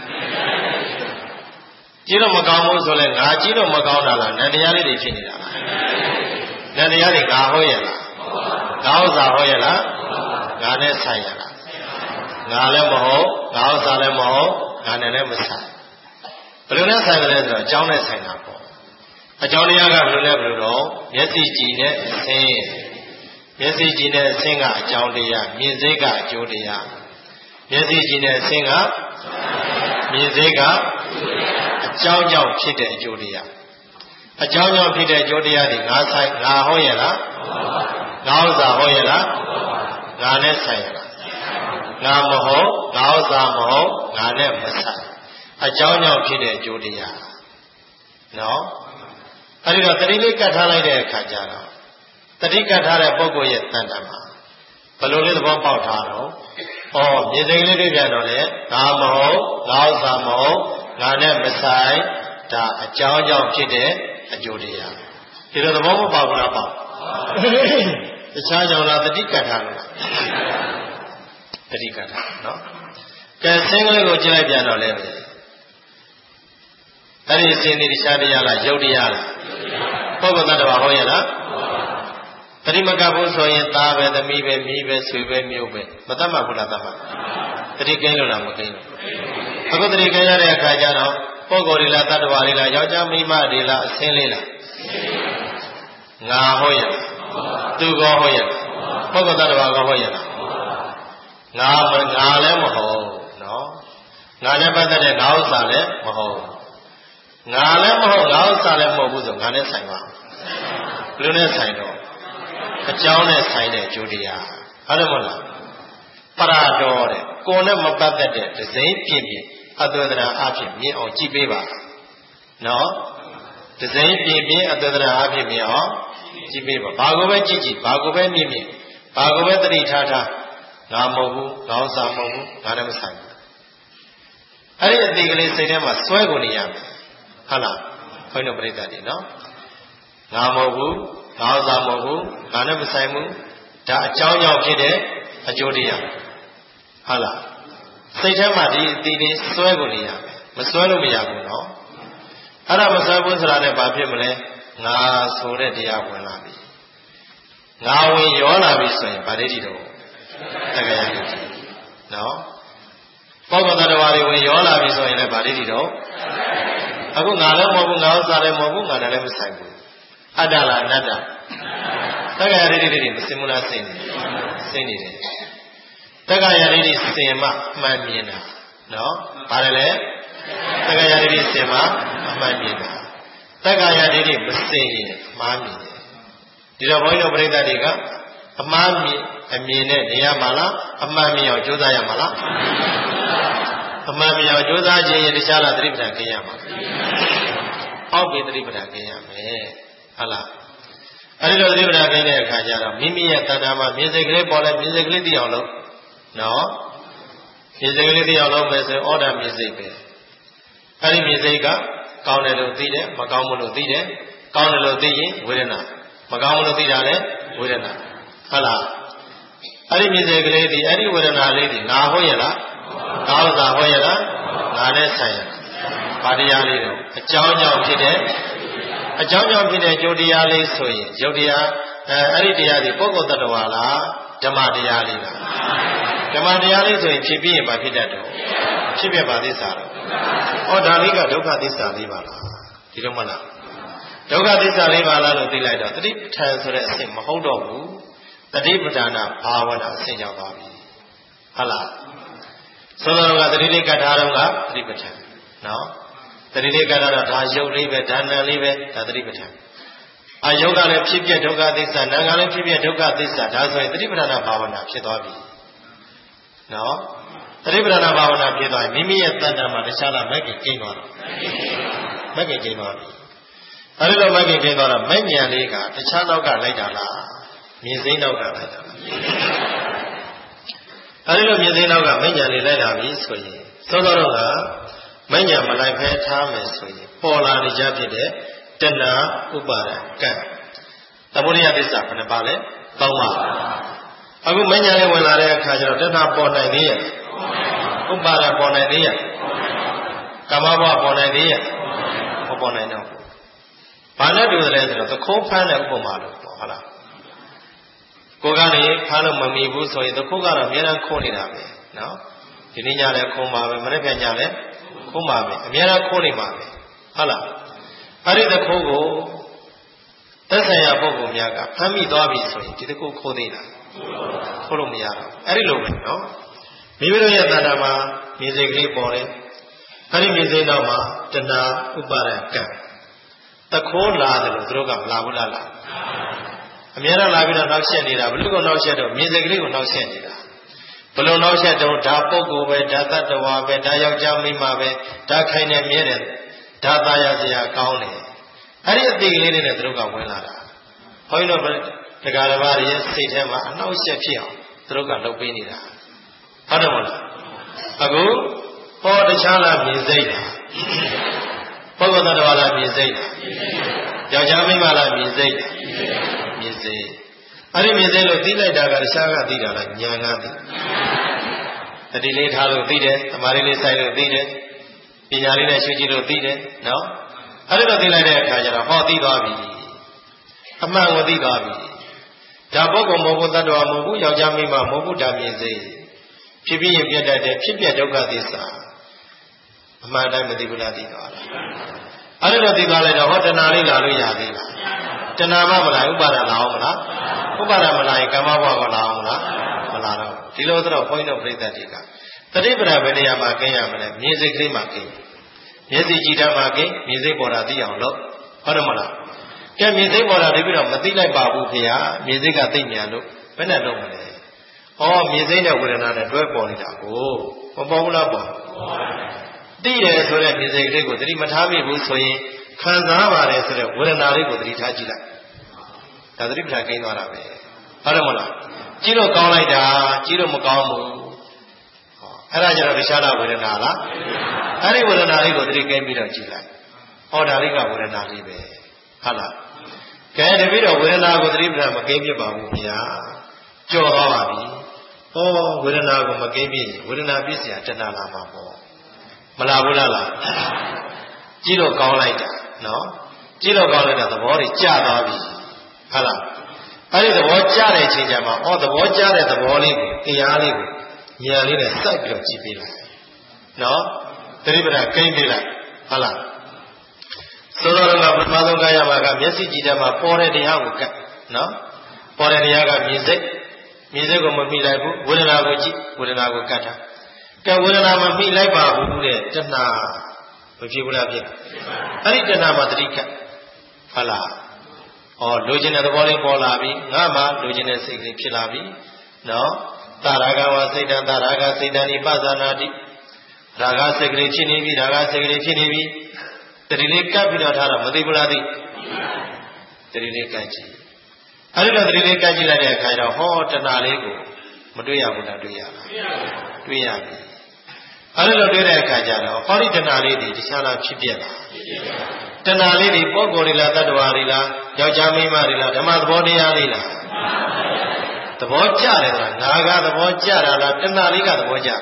ကြည့်လို့မကောင်းဘူးဆိုလဲငါကြည့်လို့မကောင်းတာလားနတ်တရားလေးတွေဖြစ်နေတာလားနတ်တရားတွေငါဟောရလားငါဥစ္စာဟောရလားငါနဲ့ဆိုင်ရလားငါလည်းမဟုတ်ငါဥစ္စာလည်းမဟုတ်ငါနဲ့လည်းမဆိုင်ဘယ်လိုနဲ့ဆိုင်လဲဆိုတော့အကြောင်းနဲ့ဆိုင်တာပေါ့အကြောင်းတရားကဘယ်လိုလဲဘယ်လိုတော့မျက်စိကြည့်နဲ့အဆင်းမျက်စိကြည့်နဲ့အဆင်းကအကြောင်းတရားမြင်စိတ်ကအကျိုးတရားမျက်စိကြည့်နဲ့အဆင်းကမြင်စိတ်ကအကြောင်းကြောင့်ဖြစ်တဲ့အကျိုးတရားအကြောင်းကြောင့်ဖြစ်တဲ့အကျိုးတရားတွေငါဆိုင်ငါဟောရလားငါဥစ္စာဟောရလားငါနဲ့ဆိုင်ရလားငါမဟုတ်ငါဥစ္စာမဟုတ်ငါနဲ့မဆိုင်အကြောင်းကြောင့်ဖြစ်တဲ့အကျိုးတရားနော်အဲဒီတော့တတိလေးကတ်ထားလိုက်တဲ့အခါကျတော့တတိကတ်ထားတဲ့ပုဂ္ဂိုလ်ရဲ့တဏ္ဍာမှာဘယ်လိုလေးသဘောပေါက်ထားတော့မြင်စိတ်လေးတွေပြန်တော့လေငါမဟုတ်ငါဥစ္စာမဟုတ်ငါနဲ့မဆိုင်ဒါအကြောင်းကြောင့်ဖြစ်တဲ့အကျိုးတရားဒီလိုသဘောမပေါက်ဘူးလားပေါ့တခြားကြောင့်လားတတိကတ်ထားလို့လားတတိကတ်ထားနော်ကဲဆင်းကလေးကိုကြည့်လိုက်ပြန်တော့လေအဲ့ဒီစင်ဒီတရားတရားလားယုတ်တရားလားပုဂ္ဂိုလ်တ attva ဟောရလားတတိမကဘူးဆိုရင်သားပဲသမီးပဲမိပဲဆွေပဲမျိုးပဲမတတ်မှဘူးလားတတ်မှတတိကိန်းလို့လားမကိန်းလို့အခုတတိကိန်းရတဲ့အခါကျတော့ပုဂ္ဂိုလ်တွေလားတ attva တွေလားယောက်ျားမိန်းမတွေလားအစင်းလေးလားငါဟောရသူကောဟောရပုဂ္ဂိုလ်တ attva ကောဟောရလားငါလည်းမဟုတ်နော်ငါနဲ့ပတ်သက်တဲ့ငါဥစ္စာလည်းမဟုတ်ငါလည်းမဟုတ်ငါဥစ္စာလည်းမဟုတ်ဘူးဆိုငါနဲ့ဆိုင်ပါဘယ်လိုနဲ့ဆိုင်တော့အကြောင်းနဲ့ဆိုင်တဲ့အကျိုးတရားဟုတ်တယ်မဟုတ်လားပရတော်တဲ့ကိုယ်နဲ့မပတ်သက်တဲ့ဒစိမ့်ပြည့်ပြည့်အသွေဒနာအဖြစ်မြင်အောင်ကြည့်ပေးပါနော်ဒစိမ့်ပြည့်ပြည့်အသွေဒနာအဖြစ်မြင်အောင်ကြည့်ပေးပါဘာကိုပဲကြည့်ကြည့်ဘာကိုပဲမြင်မြင်ဘာကိုပဲသတိထားထားငါမဟုတ်ဘူးငါဥစ္စာမဟုတ်ဘူးငါလည်းမဆိုင်ဘူးအဲ့ဒီအတိကလေးစိတ်ထဲမှာစွဲကုန်နေရမယ်ဟုတ်လားဘုန်းတော်ပြိဿတွေနော်ငါမဟုတ်ဘူးငါဥစ္စာမဟုတ်ဘူးငါနဲ့မဆိုင်ဘူးဒါအကြောင်းကြောင့်ဖြစ်တဲ့အကျိုးတရားဟုတ်လားစိတ်ထဲမှာဒီအတိလေးစွဲကုန်နေရမယ်မစွဲလို့မရဘူးနော်အဲ့ဒါမစွဲဘူးဆိုတာနဲ့ဘာဖြစ်မလဲငါဆိုတဲ့တရားဝင်လာပြီငါဝင်ရောလာပြီဆိုရင်ဗာဒိဋ္ဌိတော့တကယ်ရည်နော်ပုဂ္ဂိုလ်တ attva တွေဝင်ရောလာပြီဆိုရင်လည်းဗာဒိဋ္ဌိတော့အခုငါလည်းမဟုတ်ဘူးငါဥစ္စာလည်းမဟုတ်ဘူးငါလည်းမဆိုင်ဘူးအတ္တလားအနတ္တတက္ကရာဒိဋ္ဌိတွေမစင်မလားစင်နေတယ်တက္ကရာဒိဋ္ဌိစင်မှမှန်မြင်တာနော်ဘာလဲတက္ကရာဒိဋ္ဌိစင်မှအမှန်မြင်တာတက္ကရာဒိဋ္ဌိမစင်ရင်အမှားမြင်တယ်ဒီတော့ဘုန်းကြီးတို့ပြိဿတွေကအမှားမြင်အမြင်နဲ့နေရမှာလားအမှန်မြင်အောင်ကြိုးစားရမှာလားအမှန်မြင်အောင်ကြိုးစားခြင်းရင်တခြားလားသတိပဋ္ဌာန်ကျင့်ရမှာအောက်ပြီးသတိပဋ္ဌာန်ကျင့်ရမယ်ဟုတ်လားအဲဒီလိုသတိပဋ္ဌာန်ကျင့်တဲ့အခါကျတော့မိမိရဲ့တဏ္ဍာမှာမြင်စိတ်ကလေးပေါ်လဲမြင်စိတ်ကလေးသိအောင်လုပ်နော်မြင်စိတ်ကလေးသိအောင်လုပ်မယ်ဆိုရင်ဩဒမြင်စိတ်ပဲအဲဒီမြင်စိတ်ကကောင်းတယ်လို့သိတယ်မကောင်းဘူးလို့သိတယ်ကောင်းတယ်လို့သိရင်ဝေဒနာမကောင်းဘူးလို့သိတာလည်းဝေဒနာဟုတ်လားအဲ့ဒီမြင်စိတ်ကလေးဒီအဲ့ဒီဝေဒနာလေးဒီငါဟောရလားငါဥစ္စာဟောရလားငါနဲ့ဆိုင်ရဘာတရားလေးတော့အကြောင်းကြောင့်ဖြစ်တဲ့အကြောင်းကြောင့်ဖြစ်တဲ့ကျိုးတရားလေးဆိုရင်ယုတ်တရားအဲ့ဒီတရားဒီပုဂ္ဂိုလ်တ attva လားဓမ္မတရားလေးလားဓမ္မတရားလေးဆိုရင်ဖြစ်ပြီးရင်ဘာဖြစ်တတ်တော့ဖြစ်ပြပါသစ္စာတော့ဟောဒါလေးကဒုက္ခသစ္စာလေးပါလားဒီလိုမလားဒုက္ခသစ္စာလေးပါလားလို့သိလိုက်တော့တတိပဋ္ဌာန်ဆိုတဲ့အဆင့်မဟုတ်တော့ဘူးတတိပဋ္ဌာနာဘာဝနာအဆင့်ရောက်သွားပြီဟုတ်လားသောတော်ကတတိလေးကထားတော့ကတတိပဋ္ဌာန်နော်တတိလေးကထားတော့ဒါယုတ်လေးပဲဒါနံလေးပဲဒါတတိပဋ္ဌာန်အယုတ်ကလည်းဖြစ်ပြဒုက္ခသစ္စာနာကလည်းဖြစ်ပြဒုက္ခသစ္စာဒါဆိုရင်တတိပဋ္ဌာနာဘာဝနာဖြစ်သွားပြီနော်တတိပဋ္ဌာနာဘာဝနာဖြစ်သွားရင်မိမိရဲ့တဏ္ဍာမှာတခြားလားမဂ္ဂင်ကျင်းသွားတော့မဂ္ဂင်ကျင်းသွားပြီအဲဒီလိုမဂ္ဂင်ကျင်းသွားတော့မဉ္ဇဉ်လေးကတခြားနောက်ကလိုက်တာလားမြင်စိမ့်နောက်ကလိုက်တာအဲဒီလိုမြင်စိမ့်နောက်ကမဉ္ဇဉ်လေးလိုက်လာပြီဆိုရင်သောတော်ကမညာမလိုက်ဖဲထားမယ်ဆိုရင်ပေါ်လာနေကြဖြစ်တဲ့တဏှာဥပါဒကံသမုဒယသစ္စာဘယ်နှပါလဲ၃ပါးအခုမညာလေးဝင်လာတဲ့အခါကျတော့တဏှာပေါ်နိုင်သေးရဲ့ဥပါဒပေါ်နိုင်သေးရဲ့ကာမဘဝပေါ်နိုင်သေးရဲ့မပေါ်နိုင်တော့ဘူးဘာနဲ့တူတယ်လဲဆိုတော့သခိုးဖမ်းတဲ့ဥပမာလို့ပေါ့ဟုတ်လားကိုကနေဖမ်းလို့မမီဘူးဆိုရင်သခိုးကတော့အများအားခိုးနေတာပဲနော်ဒီနေ့ညလည်းခိုးမှာပဲမနေ့ကညလည်းခိုးမှာပဲအများအားခိုးနေမှာပဲဟုတ်လားအဲ့ဒီသခိုးကိုသက်ဆိုင်ရာပုဂ္ဂိုလ်များကဖမ်းမိသွားပြီဆိုရင်ဒီသခိုးခိုးသေးလားခိုးလို့မရတော့အဲ့ဒီလိုပဲနော်မိမိတို့ရဲ့တဏ္ဍာမှာမြင်စိတ်ကလေးပေါ်တယ်အဲ့ဒီမြင်စိတ်တော့မှာတဏှာဥပါဒကံတခိုးလာတယ်လို့သူတို့ကမလာဘူးလားအများအားလာပြီးတော့နောက်ဆက်နေတာဘလို့ကိုနောက်ဆက်တော့မြင်စိတ်ကလေးကိုနောက်ဆက်နေတာဘလို့နောက်ဆက်တော့ဒါပုဂ္ဂိုလ်ပဲဒါသတ္တဝါပဲဒါယောက်ျားမိန်းမပဲဒါခိုင်နေမြဲတယ်ဒါသားရစရာကောင်းတယ်အဲ့ဒီအသိကလေးတွေနဲ့သူတို့ကဝင်လာတာဘုန်းကြီးတို့တရားတော်ဘာရဲ့စိတ်ထဲမှာအနှောက်အယှက်ဖြစ်အောင်သူတို့ကလုပ်ပေးနေတာဟုတ်တယ်မလားအခုဟောတခြားလားမြင်စိတ်တာပုဂ္ဂိုလ်သတ္တဝါလားမြင်စိတ်တာယောက်ျားမိန်းမလားမြင်စိတ်တာမြင်စိတ်အဲ့ဒီမြင်စိတ်လို့သိလိုက်တာကတခြားကသိတာလားဉာဏ်ကသိတတိလေးထားလို့သိတယ်သမာဓိလေးစိုက်လို့သိတယ်ပညာလေးနဲ့ရှုကြည့်လို့သိတယ်နော်အဲ့ဒီတော့သိလိုက်တဲ့အခါကျတော့ဟောသိသွားပြီအမှန်ကိုသိသွားပြီဒါပုဂ္ဂိုလ်မဟုတ်ဘူးသတ္တဝါမဟုတ်ဘူးယောက်ျားမိန်းမမဟုတ်ဘူးဒါမြင်စိတ်ဖြစ်ပြီးရင်ပြတ်တတ်တယ်ဖြစ်ပြဒုက္ခသစ္စာအမှန်တိုင်းမသိဘူးလားသိသွားလားအဲ့ဒီတော့သိသွားလိုက်တော့ဟောတဏှာလေးလာလို့ရသေးလားတဏှာမလာဥပါဒလာအောင်မလားဥပါဒမလာရင်ကာမဘဝကလာအောင်မလားမလာတော့ဒီလိုဆိုတော့ဘုန်းကြီးတို့ပြိဿတွေကတတိပဒဘယ်နေရာမှာကျင်းရမလဲမြင်စိတ်ကလေးမှာကျင်းမျက်စိကြည့်တာမှာကျင်းမြင်စိတ်ပေါ်တာသိအောင်လို့ဟုတ်တယ်မလားကဲမြင်စိတ်ပေါ်တာတပြီးတော့မသိလိုက်ပါဘူးခင်ဗျာမြင်စိတ်ကသိမြန်လို့ဘယ်နဲ့လုပ်မလဲဩမြင်စိတ်နဲ့ဝေဒနာနဲ့တွဲပေါ်နေတာကိုမပေါ်ဘူးလားပေါ်သိတယ်ဆိုတဲ့မြင်စိတ်ကလေးကိုသတိမထားမိဘူးဆိုရင်ခံစားပါတယ်ဆိုတဲ့ဝေဒနာလေးကိုသတိထားကြည့်လိုက်ဒါသတိပဋ္ဌာန်ကျင်းသွားတာပဲဟုတ်တယ်မလားကြည့်လို့ကောင်းလိုက်တာကြည့်လို့မကောင်းဘူးအဲ့ဒါကြတော့တခြားလားဝေဒနာလားအဲ့ဒီဝေဒနာလေးကိုသတိကျင်းပြီးတော့ကြည့်လိုက်ဟောဒါလေးကဝေဒနာလေးပဲဟုတ်လားကဲတပည့်တော်ဝေဒနာကိုသတိပဋ္ဌာန်မကျင်းပြပါဘူးဗျာကြော်သွားပါပြီဟောဝေဒနာကိုမကျင်းပြရင်ဝေဒနာပြည့်စရာတဏှာလာမှာပေါ့မလာဘူးလားကြည့်လို့ကောင်းလိုက်တာနော်ကြည့်လို့ကောင်းလိုက်တာသဘောတွေကျသွားပြီဟုတ်လားအဲ့ဒီသဘောကျတဲ့အချိန်ကျမှသဘောကျတဲ့သဘောလေးကိုတရားလေးကိုဉာဏ်လေးနဲ့စိုက်ပြီးတော့ကြည့်ပေးလိုက်နော်သတိပဋ္ဌာန်ကျင်းပေးလိုက်ဟုတ်လားဆိုတော့ကပထမဆုံးကရမှာကမျက်စိကြည့်တယ်မှာပေါ်တဲ့တရားကိုကတ်နော်ပေါ်တဲ့တရားကမြင်စိတ်ကိုမမိလိုက်ဘူးဝေဒနာကိုကြည့်ဝေဒနာကိုကတ်တာကဲဝေဒနာမမိလိုက်ပါဘူးတဲ့တဏှာမဖြစ်ဘူးလားဖြစ်အဲ့ဒီတဏှာမှာတတိကတ်ဟုတ်လားလိုချင်တဲ့သဘောလေးပေါ်လာပြီငါမှလိုချင်တဲ့စိတ်ကလေးဖြစ်လာပြီနော်တာရာဂဝစိတ်တံတာရာဂစိတ်တံဒီပဇာနာတိရာဂစိတ်ကလေးဖြစ်နေပြီရာဂစိတ်ကလေးဖြစ်နေပြီတတိလေးကပ်ပြီးတော့ထားတော့မသိဘူးလားသိတတိလေးကပ်ကြည့်အဲ့ဒီတော့တတိလေးကပ်ကြည့်လိုက်တဲ့အခါကျတော့ဟောတဏှာလေးကိုမတွေ့ရဘူးလားတွေ့ရလားတွေ့ရပြီအဲ့ဒီလိုတွေ့တဲ့အခါကျတော့ဟောဒီတဏှာလေးတွေတခြားလားဖြစ်ပြက်လားတဏှာလေးတွေပုဂ္ဂိုလ်တွေလားတတ္တဝါတွေလားယောက်ျားမိန်းမတွေလားဓမ္မသဘောတရားလေးလားသဘောကျတယ်လားငါကသဘောကျတာလားတဏှာလေးကသဘောကျ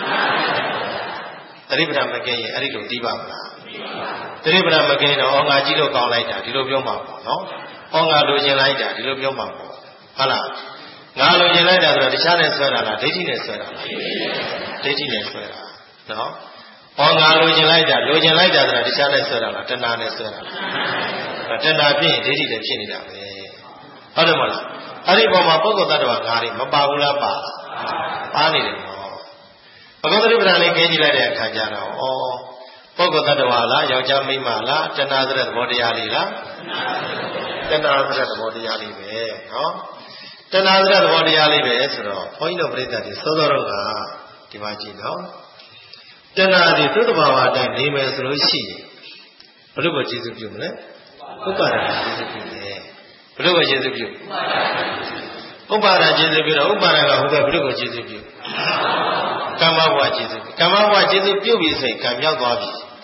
တယ်သတိပဋ္ဌာန်မကင်းရင်အဲ့ဒီလိုသိပါမလားသတိပဋ္ဌာန်မကင်းတော့ငါကြည့်လို့ကောင်းလိုက်တာဒီလိုပြောမှာပေါ့နော်ငါလိုချင်လိုက်တာဒီလိုပြောမှာပေါ့ဟုတ်လားငါလိုချင်လိုက်တာဆိုတော့တခြားနဲ့ဆွဲတာလားဒိဋ္ဌိနဲ့ဆွဲတာလားဒိဋ္ဌိနဲ့ဆွဲတာနော်ငါလိုချင်လိုက်တာဆိုတာတခြားနဲ့ဆွဲတာလားတဏှာနဲ့ဆွဲတာလားတဏှာဖြစ်ရင်ဒိဋ္ဌိနဲ့ဖြစ်နေတာပဲဟုတ်တယ်မလားအဲ့ဒီပုံမှာပုဂ္ဂိုလ်တ attva ငါးတွေမပါဘူးလားပါနေတယ်နော်ဘဂဝတ္တပဒံလေးကျင်းကြည့်လိုက်တဲ့အခါကျတော့ပုဂ္ဂိုလ်တ attva လားယောက်ျားမိန်းမလားတဏှာဆိုတဲ့သဘောတရားလေးလားတဏှာဆိုတဲ့သဘောတရားလေးပဲနော်တဏှာဆိုတဲ့သဘောတရားလေးပဲဆိုတော့ဘုန်းကြီးတို့ပြိဿတွေစောစောတော့ကဒီမှာကြည့်နော်တဏှာဒီသုတ္တဘာဝအတိုင်းနေမယ်ဆိုလို့ရှိရင်ဘယ်လိုကိုကျေစုပြုမလဲဥပါဒာကျေစုပြုတယ်ဘယ်လိုကိုကျေစုပြုဥပါဒာကျေစုပြုတော့ဥပါဒာကဟုတ်ကဲ့ဘယ်လိုကိုကျေစုပြုကမ္မဘဝကျေစုပြုကမ္မဘဝကျေစုပြုပြီဆိုရင်ကံမြောက်သွားပြီ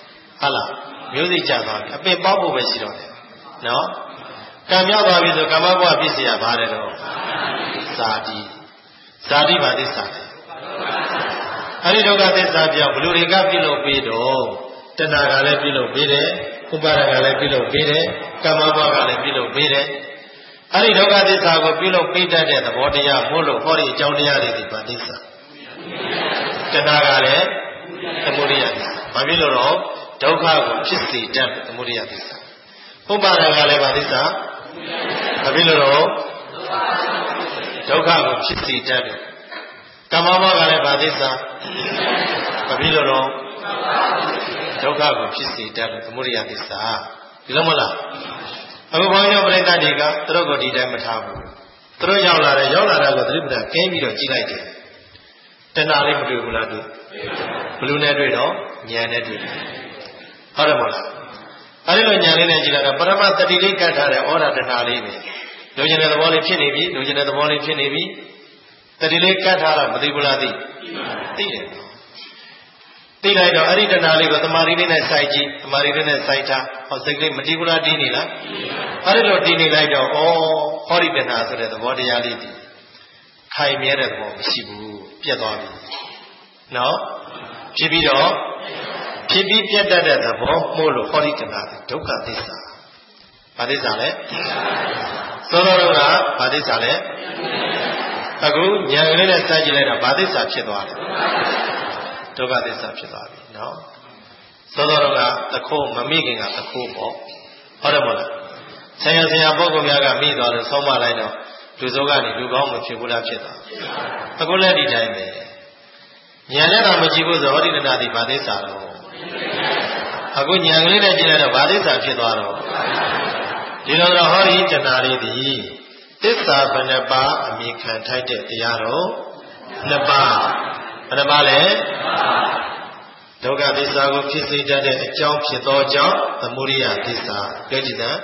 ဟုတ်လားမျိုးစိကျသွားပြီအပင်ပေါက်ဖို့ပဲရှိတော့တယ်နော်ကံမြောက်သွားပြီဆိုကာမဘဝဖြစ်เสียပါတယ်တော့ဇာတိပါသစ္စာအဲ့ဒီဒုက္ခသစ္စာပြောင်းဘလူတွေကပြုလုပ်ပြီးတော့တဏှာကလည်းပြုလုပ်ပြီးတယ်ဥပါဒကလည်းပြုလုပ်ပြီးတယ်ကာမဘဝကလည်းပြုလုပ်ပြီးတယ်အဲ့ဒီဒုက္ခသစ္စာကိုပြုလုပ်ပြီးတတ်တဲ့သဘောတရားမို့လို့ဟောဒီအကြောင်းတရားတွေဒီပါသစ္စာတဏှာကလည်းသမုဒိယသစ္စာဘာဖြစ်လို့တော့ဒုက္ခကိုဖြစ်စေတတ်သမုဒိယသစ္စာဥပါဒကလည်းပါသစ္စာဘာဖြစ်လို့တော့ဒုက္ခကိုဖြစ်စေတတ်တယ်ကာမဘဝကလည်းပါသစ္စာဘာဖြစ်လို့တော့ဒုက္ခကိုဖြစ်စေတတ်တယ်သမုဒိယသစ္စာဒီလိုမလားအခုဘုန်းကြီးတို့ပြိဿတွေကသူတို့ကိုဒီတိုင်းမထားဘူးသူတို့ရောက်လာတာကိုသတိပဋ္ဌာန်ကင်းပြီးတော့ကြည့်လိုက်တယ်တဏှာလေးမတွေ့ဘူးလားတွေ့ဘလူနဲ့တွေ့တော့ဉာဏ်နဲ့တွေ့တယ်ဟုတ်တယ်မဟုတ်လားအဲဒီလိုဉာဏ်လေးနဲ့ကြည့်လိုက်တော့ပရမတတိလေးကတ်ထားတဲ့ဩရတဏှာလေးပဲလူကျင်တဲ့သဘောလေးဖြစ်နေပြီလူကျင်တဲ့သဘောလေးဖြစ်နေပြီတတိလေးကတ်ထားတာမသိဘူးလားသိတယ်သိလိုက်တော့အဲ့ဒီတဏှာလေးကိုသမာဓိလေးနဲ့စိုက်ကြည့်သမာဓိလေးနဲ့စိုက်ထားဟောစိတ်လေးမတည်ဘူးလားတည်နေလားအဲ့ဒီလိုတည်နေလိုက်တော့ဩဟောဒီတဏှာဆိုတဲ့သဘောတရားလေးဒီခိုင်မြဲတဲ့သဘောမရှိဘူးပြတ်သွားပြီနော်ဖြစ်ပြီးပြတ်တတ်တဲ့သဘောမို့လို့ဟောဒီတဏှာဒုက္ခသစ္စာဘာသစ္စာလဲသောတော်ကဘာသစ္စာလဲအခုဉာဏ်ကလေးနဲ့စိုက်ကြည့်လိုက်တော့ဘာသစ္စာဖြစ်သွားလဲဒုက္ခသစ္စာဖြစ်သွားပြီနော်သောတော်ကသခိုးမမိခင်ကသခိုးပေါ့ဟုတ်တယ်မဟုတ်လားဆရာပုဂ္ဂိုလ်များကမိသွားလို့ဆုံးမလိုက်တော့လူစိုးကနေလူကောင်းမဖြစ်ဘူးလားဖြစ်သွားအခုလည်းဒီတိုင်းပဲဉာဏ်နဲ့တော့မကြည့်ဘူးဆိုဟောဒီတဏှာဒီဘာသစ္စာတော့အခုဉာဏ်ကလေးနဲ့ကြည့်လိုက်တော့ဘာသစ္စာဖြစ်သွားတော့ဒီလိုတော့ဟောဒီတဏှာလေးဒီသစ္စာဘယ်နှပါးအမိခံထိုက်တဲ့တရားတော့နှစ်ပါးဘယ်နှပါးလဲဒုက္ခသစ္စာကိုဖြစ်စေတတ်တဲ့အကြောင်းဖြစ်သောကြောင့်သမုဒိယသစ္စာကြည့်ကြည့်တာ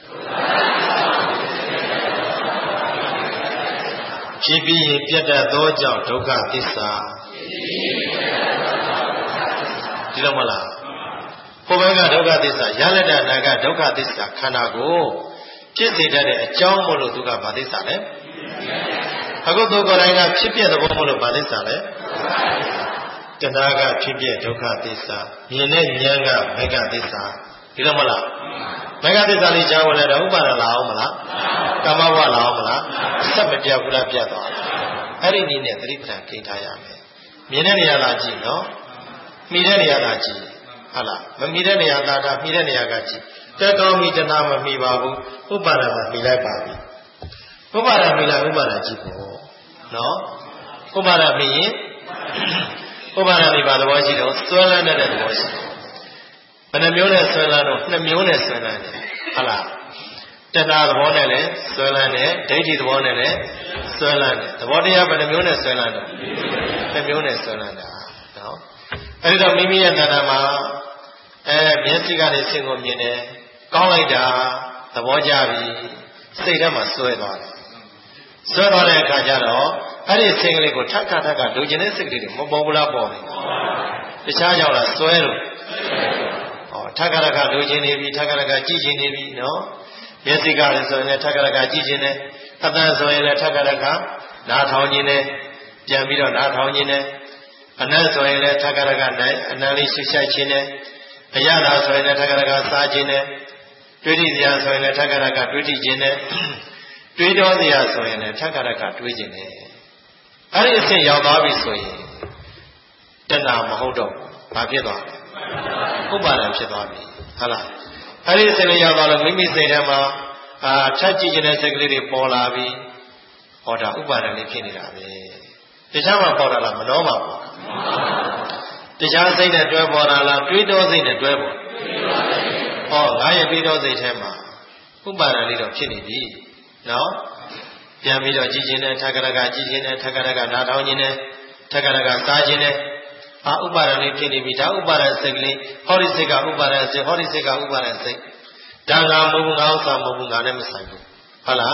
ဖြစ်ပြီးရင်ပြတ်တတ်သောကြောင့်ဒုက္ခသစ္စာဒီလိုမလားဘုရားကဒုက္ခသစ္စာရလက်တနာကဒုက္ခသစ္စာခန္ဓာကိုဖြစ်စေတတ်တဲ့အကြောင်းမို့လို့သူကဘာသစ္စာလဲအခုသူကိုယ်တိုင်ကဖြစ်ပြတဲ့သဘောမို့လို့ဘာသစ္စာလဲတဏှာကဖြစ်ပြဒုက္ခသစ္စာမြင်တဲ့ဉာဏ်ကမေဃသစ္စာဒီလိုမလားမေဃသစ္စာလေးကြားဝင်လာတော့ဥပါဒလာအောင်မလားကာမဘဝလာအောင်မလားဆက်မပြတ်ဘူးလားပြတ်သွားတယ်အဲ့ဒီနည်းနဲ့သတိပဋ္ဌာန်ကိန်းထားရမယ်မြင်တဲ့နေရာလာကြည့်နော်မှီတဲ့နေရာလာကြည့်ဟုတ်လားမမှီတဲ့နေရာသာတာမှီတဲ့နေရာကကြည့်တက်ကောင်းပြီတဏှာမမှီပါဘူးဥပါဒမှာမှီလိုက်ပါပြီဥပါဒမှီလိုက်ဥပါဒကြည့်ဖို့နော်ဥပါဒမှီရင်ဥပါဒမှီပါသဘောရှိတော့ဆွဲလန်းတဲ့သဘောရှိဘယ်နှမျိုးနဲ့ဆွဲလန်းတော့နှစ်မျိုးနဲ့ဆွဲလန်းတယ်ဟုတ်လားတဏှာသဘောနဲ့လည်းဆွဲလန်းတယ်ဒိဋ္ဌိသဘောနဲ့လည်းဆွဲလန်းတယ်သဘောတရားဘယ်နှမျိုးနဲ့ဆွဲလန်းတော့နှစ်မျိုးနဲ့ဆွဲလန်းတာနော်အဲဒီတော့မိမိရဲ့တဏှာမှာမျက်စိကနေဆင်ကိုမြင်တယ်ကောင်းလိုက်တာသဘောကျပြီစိတ်ထဲမှာဆွဲသွားတယ်ဆွဲသွားတဲ့အခါကျတော့အဲ့ဒီဆင်ကလေးကိုထပ်ခါလိုချင်တဲ့စိတ်ကလေးတွေမပေါ်ဘူးလားပေါ်နေတခြားကြောင့်လားဆွဲလို့ထပ်ခါလိုချင်နေပြီထပ်ခါကြည့်ချင်နေပြီနော်မျက်စိကလည်းဆိုရင်လည်းထပ်ခါကြည့်ချင်တယ်အသံဆိုရင်လည်းထပ်ခါနားထောင်ခြင်းနဲ့ပြန်ပြီးတော့နားထောင်ခြင်းနဲ့အနတ်ဆိုရင်လည်းထပ်ခါနိုင်အနံလေးရှုရှိုက်ခြင်းနဲ့အရသာဆိုရင်လည်းထပ်ခါစားခြင်းနဲ့တွေးတိစရာဆိုရင်လည်းထပ်ခါတွေးတိခြင်းနဲ့တွေးတော်စရာဆိုရင်လည်းထပ်ခါတွေးခြင်းနဲ့အဲ့ဒီအဆင့်ရောက်သွားပြီဆိုရင်တဏှာမဟုတ်တော့ဘာဖြစ်သွားလဲဥပါဒံဖြစ်သွားပြီဟုတ်လားအဲ့ဒီအဆင့်လေးရောက်သွားလို့မိမိစိတ်ထဲမှာထပ်ကြည့်ခြင်းတဲ့စိတ်ကလေးတွေပေါ်လာပြီဟောဒါဥပါဒံလေးဖြစ်နေတာပဲတခြားမှာပေါ်တာလားမနှောပါဘူးတခြားစိတ်နဲ့တွဲပေါ်တာလားတွေးတော်စိတ်နဲ့တွဲပေါ်ဟောငါရဲ့တွေးတော်စိတ်ထဲမှာဥပါဒံလေးတော့ဖြစ်နေပြီနော်ပြန်ပြီးတော့ကြည်ခြင်းနဲ့ထပ်ခါကြည်ခြင်းနဲ့ထပ်ခါနားထောင်ခြင်းနဲ့ထပ်ခါစားခြင်းနဲ့ဥပါဒံလေးဖြစ်နေပြီဒါဥပါဒံစိတ်ကလေးဟောဒီစိတ်ကဥပါဒံစိတ်ဟောဒီစိတ်ကဥပါဒံစိတ်ဒါငါမဟုတ်ဘူးငါဥစ္စာမဟုတ်ဘူးငါနဲ့မဆိုင်ဘူးဟုတ်လား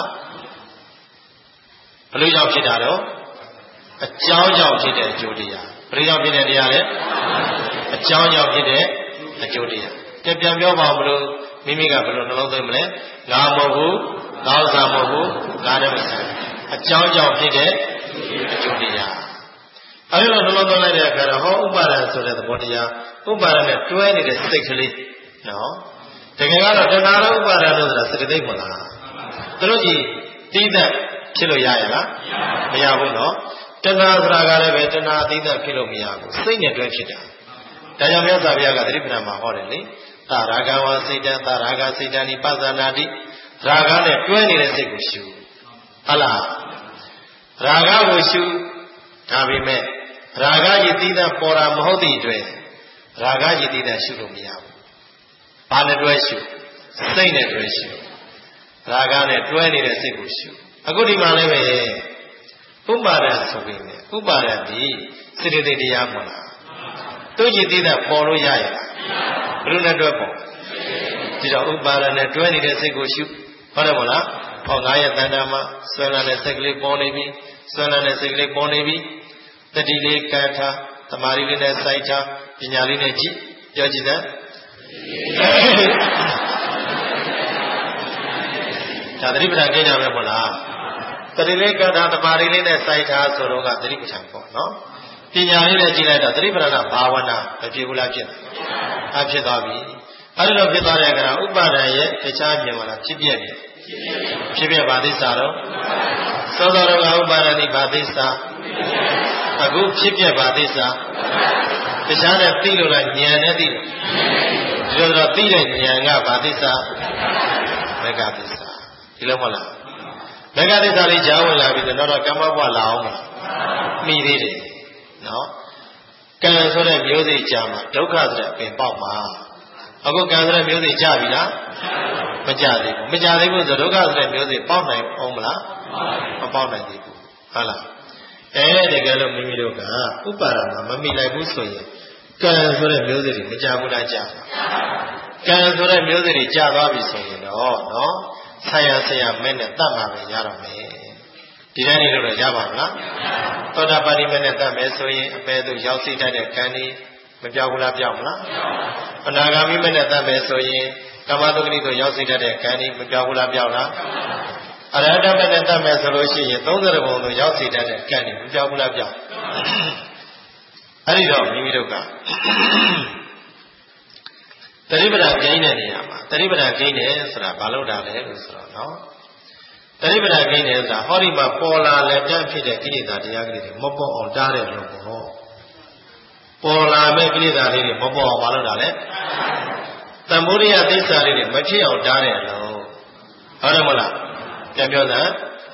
ဘယ်လိုကြောင့်ဖြစ်တာတော့အကြောင်းကြောင့်ဖြစ်တဲ့အကျိုးတရားဘယ်လိုကြောင့်ဖြစ်တဲ့တရားလဲအကြောင်းကြောင့်ဖြစ်တဲ့အကျိုးတရားပြန်ပြောပါဦးမလို့မိမိကဘယ်လိုနှလုံးသွင်းမလဲငါမဟုတ်ဘူးကောင်းစားမဟုတ်ဘူးငါနဲ့မဆိုင်အကြောင်းကြောင့်ဖြစ်တဲ့အကျိုးတရားအဲဒီလိုနှလုံးသွင်းလိုက်တဲ့အခါတော့ဟောဥပါဒံဆိုတဲ့သဘောတရားဥပါဒံနဲ့တွဲနေတဲ့စိတ်ကလေးနော်တကယ်ကတော့တဏှာရောဥပါဒံလို့ဆိုတာစေတသိက်မဟုတ်လားသူတို့ကြီးတိဒတ်ဖြစ်လို့ရရလားမရဘူးနော်တဏှာဆိုတာကလည်းပဲတဏှာတိဒတ်ဖြစ်လို့မရဘူးစိတ်နဲ့တွဲဖြစ်တာဒါကြောင့်မြတ်စွာဘုရားကသတိပဋ္ဌာန်မှာဟောတယ်လေသာရဂဝစိတ်တံသာရဂစိတ်တံနိပသနာတိရာဂနဲ့တွဲနေတဲ့စိတ်ကိုရှုဟုတ်လားရာဂကိုရှုဒါပေမဲ့ရာဂကြီးတိဒတ်ပေါ်တာမဟုတ်သည့်အတွက်ရာဂကြီးတိဒတ်ရှုလို့မရဘူးဘာနဲ့တွဲရှုစိတ်နဲ့တွဲရှုရာဂနဲ့တွဲနေတဲ့စိတ်ကိုရှုအခုဒီမှာလည်းပဲဥပါဒံဆိုပြီးနေဥပါဒံဒီစေတသိက်တရားမဟုတ်လားသူကြည်တိဒတ်ပေါ်လို့ရရလားဘယ်လိုနဲ့တွဲပေါ်ဒီတော့ဥပါဒံနဲ့တွဲနေတဲ့စိတ်ကိုရှုဟုတ်တယ်မို့လားဟောငါရဲ့တဏ္ဍာမှာဆွဲလာတဲ့စိတ်ကလေးပေါ်နေပြီဆွဲလာတဲ့စိတ်ကလေးပေါ်နေပြီတတိလေးကံထားသမာဓိလေးနဲ့စိုက်ထားပညာလေးနဲ့ကြည့်ပြောကြည့်တဲ့ဒါသတိပဋ္ဌာန်ကျင့်ကြမယ်မို့လားတတိလေးကံထားသမာဓိလေးနဲ့စိုက်ထားဆိုတော့ကသတိပဋ္ဌာန်ပေါ့နော်ပညာလေးနဲ့ကြည့်လိုက်တော့သတိပဋ္ဌာန်ဘာဝနာမဖြစ်ဘူးလားဖြစ်ဖြစ်သွားပြီအဲဒီလိုဖြစ်သွားတဲ့အခါဥပါဒံရဲ့တခြားမြင်ပါလားဖြစ်ပြနေဖြစ်ပြပါသစ္စာတော့သောတော်ကဥပါဒံဒီပါသစ္စာအခုဖြစ်ပြပါသစ္စာတခြားနဲ့သိလို့လားဉာဏ်နဲ့သိလို့ဒီလိုတော့သိတဲ့ဉာဏ်ကပါသစ္စာမဂ္ဂသစ္စာဒီလိုမဟုတ်လားမဂ္ဂသစ္စာလေးကြားဝင်လာပြီဆိုတော့ကမ္မဘဝလာအောင်မလားမိသေးတယ်နော်ကံဆိုတဲ့မျိုးစိတ်ကြာမှာဒုက္ခဆိုတဲ့ပင်ပေါက်မှာအခုကံဆိုတဲ့မျိုးစိတ်ကြာပြီလားမကြာသေးဘူးမကြာသေးဘူးဆိုဒုက္ခဆိုတဲ့မျိုးစိတ်ပေါက်နိုင်အောင်မလားမပေါက်နိုင်သေးဘူးဟုတ်လားတကယ်လို့မိမိတို့ကဥပါဒနာမမိလိုက်ဘူးဆိုရင်ကံဆိုတဲ့မျိုးစိတ်တွေမကြာဘူးလားကြာကံဆိုတဲ့မျိုးစိတ်တွေကြာသွားပြီဆိုရင်တော့နော်ဆရာမဲ့နဲ့တတ်မှာပဲရတော့မယ်ဒီတိုင်းနေလို့တော့ရပါမလားသောတာပတိမဲ့နဲ့တတ်မယ်ဆိုရင်အပေသူရောက်စိတ်တတ်တဲ့ကံဒီမပြောက်ဘူးလားပြောက်မလားအနာဂါမိမဲ့နဲ့တတ်မယ်ဆိုရင်ကာမတုဂတိကိုရောက်စိတ်တတ်တဲ့ကံဒီမပြောက်ဘူးလားပြောက်လားအရဟတမဲ့နဲ့တတ်မယ်ဆိုလို့ရှိရင်30ဘုံကိုရောက်စိတ်တတ်တဲ့ကံဒီမပြောက်ဘူးလားပြောက်အဲ့ဒီတော့မိမိတို့ကတတိပဒဂိမ်းတဲ့နေရာမှာတတိပဒဂိမ်းတယ်ဆိုတာဘာလို့တာလဲလို့ဆိုတော့နော်တတိပဒဂိမ်းတယ်ဆိုတာဟောဒီမှာပေါ်လာလက်တန့်ဖြစ်တဲ့ကိလေသာတရားကလေးတွေမပေါ်အောင်တားတယ်လို့ပေါ့ပေါ်လာမဲ့ကိလေသာလေးတွေမပေါ်အောင်ဘာလို့တာလဲသံဃောရိယသိစ္စာလေးတွေမဖြစ်အောင်တားတယ်လို့ဟုတ်တယ်မဟုတ်လားပြန်ပြောတာ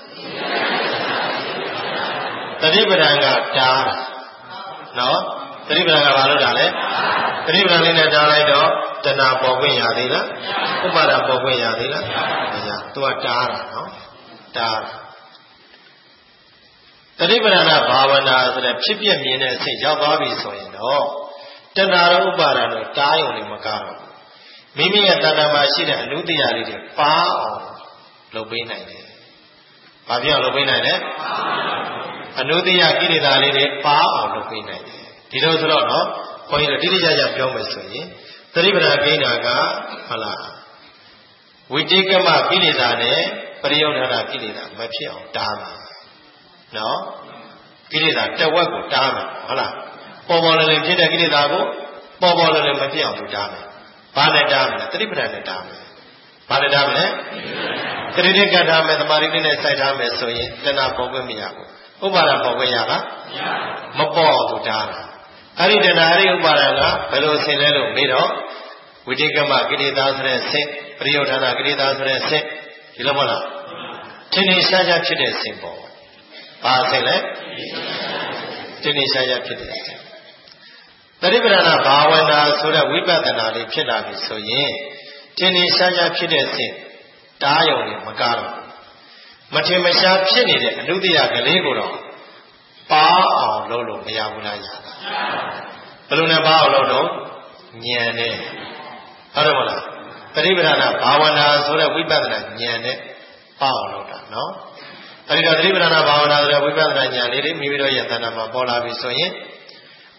တတိပဒံကတားတာနော်တတိပဒံကဘာလို့တာလဲတတိပဒံလေးနဲ့တားလိုက်တော့တဏှာပေါ်ခွင့်ရသေးလားဥပါဒပေါ်ခွင့်ရသေးလားမရသူကတားတာနော်တားတတိပဒနာဘာဝနာဆိုတဲ့ဖြစ်ပြမြင်တဲ့အချိန်ရောက်သွားပြီဆိုရင်တော့တဏှာရောဥပါဒတို့တားရုံနဲ့မကတော့မိမိရဲ့တဏှာမှာရှိတဲ့အနုတ္တိယလေးတွေပါအောင်လုပ်ပေးနိုင်တယ်။ဘာပြောင်းလုပ်ပေးနိုင်လဲအနုတ္တိယကိလေသာလေးတွေပါအောင်လုပ်ပေးနိုင်တယ်ဒီလိုဆိုတော့နော်ခွန်ကြီးတို့တိတိကျကျပြောမယ်ဆိုရင်သတိပဋ္ဌာန်ကိန်းတာကဟုတ်လားဝိတိကမကိလေသာနဲ့ပရိယုဒ္ဓနာကိလေသာမဖြစ်အောင်တားမှာနော်ကိလေသာတဝက်ကိုတားမှာဟုတ်လားပေါ်ပေါ်လည်းဖြစ်တဲ့ကိလေသာကိုပေါ်ပေါ်လည်းမဖြစ်အောင်တားမယ်ဘာနဲ့တားမလဲသတိပဋ္ဌာန်နဲ့တားမယ်ဘာနဲ့တားမလဲသတိနဲ့ကတ်ထားမယ်သမာဓိနဲ့စိုက်ထားမယ်ဆိုရင်တဏှာပေါ်ခွင့်မရဘူးဥပါဒပေါ်ခွင့်ရလားမပေါ်အောင်တားတာအဲ့ဒီတဏှာရိဥပါဒကဘယ်လိုဆင်လဲလို့မေးတော့ဝိတိကမကိလေသာဆိုတဲ့ဆင်ပရိယုဒ္ဓနာကိလေသာဆိုတဲ့ဆင်ဒီလိုမဟုတ်လားသင်္နေရှားရှားဖြစ်တဲ့ဆင်ပေါ်ဘာဆင်လဲသင်္နေရှားရှားဖြစ်တဲ့ဆင်ပရိပဒနာဘာဝနာဆိုတဲ့ဝိပဿနာလေးဖြစ်လာပြီဆိုရင်သင်္နေရှားရှားဖြစ်တဲ့ဆင်တားယုံနေမကားတော့မထင်မရှားဖြစ်နေတဲ့အနုတ္တိယကလေးကိုတော့ပါအောင်လုပ်လို့မရဘူးလားရတာဘယ်လိုနဲ့ပါအောင်လုပ်တော့ဉာဏ်နဲ့ဟုတ်တယ်မလားပရိပဒနာဘာဝနာဆိုတဲ့ဝိပဿနာဉာဏ်နဲ့ပါအောင်လုပ်တာနော်အဲဒီတော့ပရိပဒနာဘာဝနာဆိုတဲ့ဝိပဿနာဉာဏ်လေးတွေမိမိတို့ရဲ့တဏ္ဍာမှာပေါ်လာပြီဆိုရင်ဝ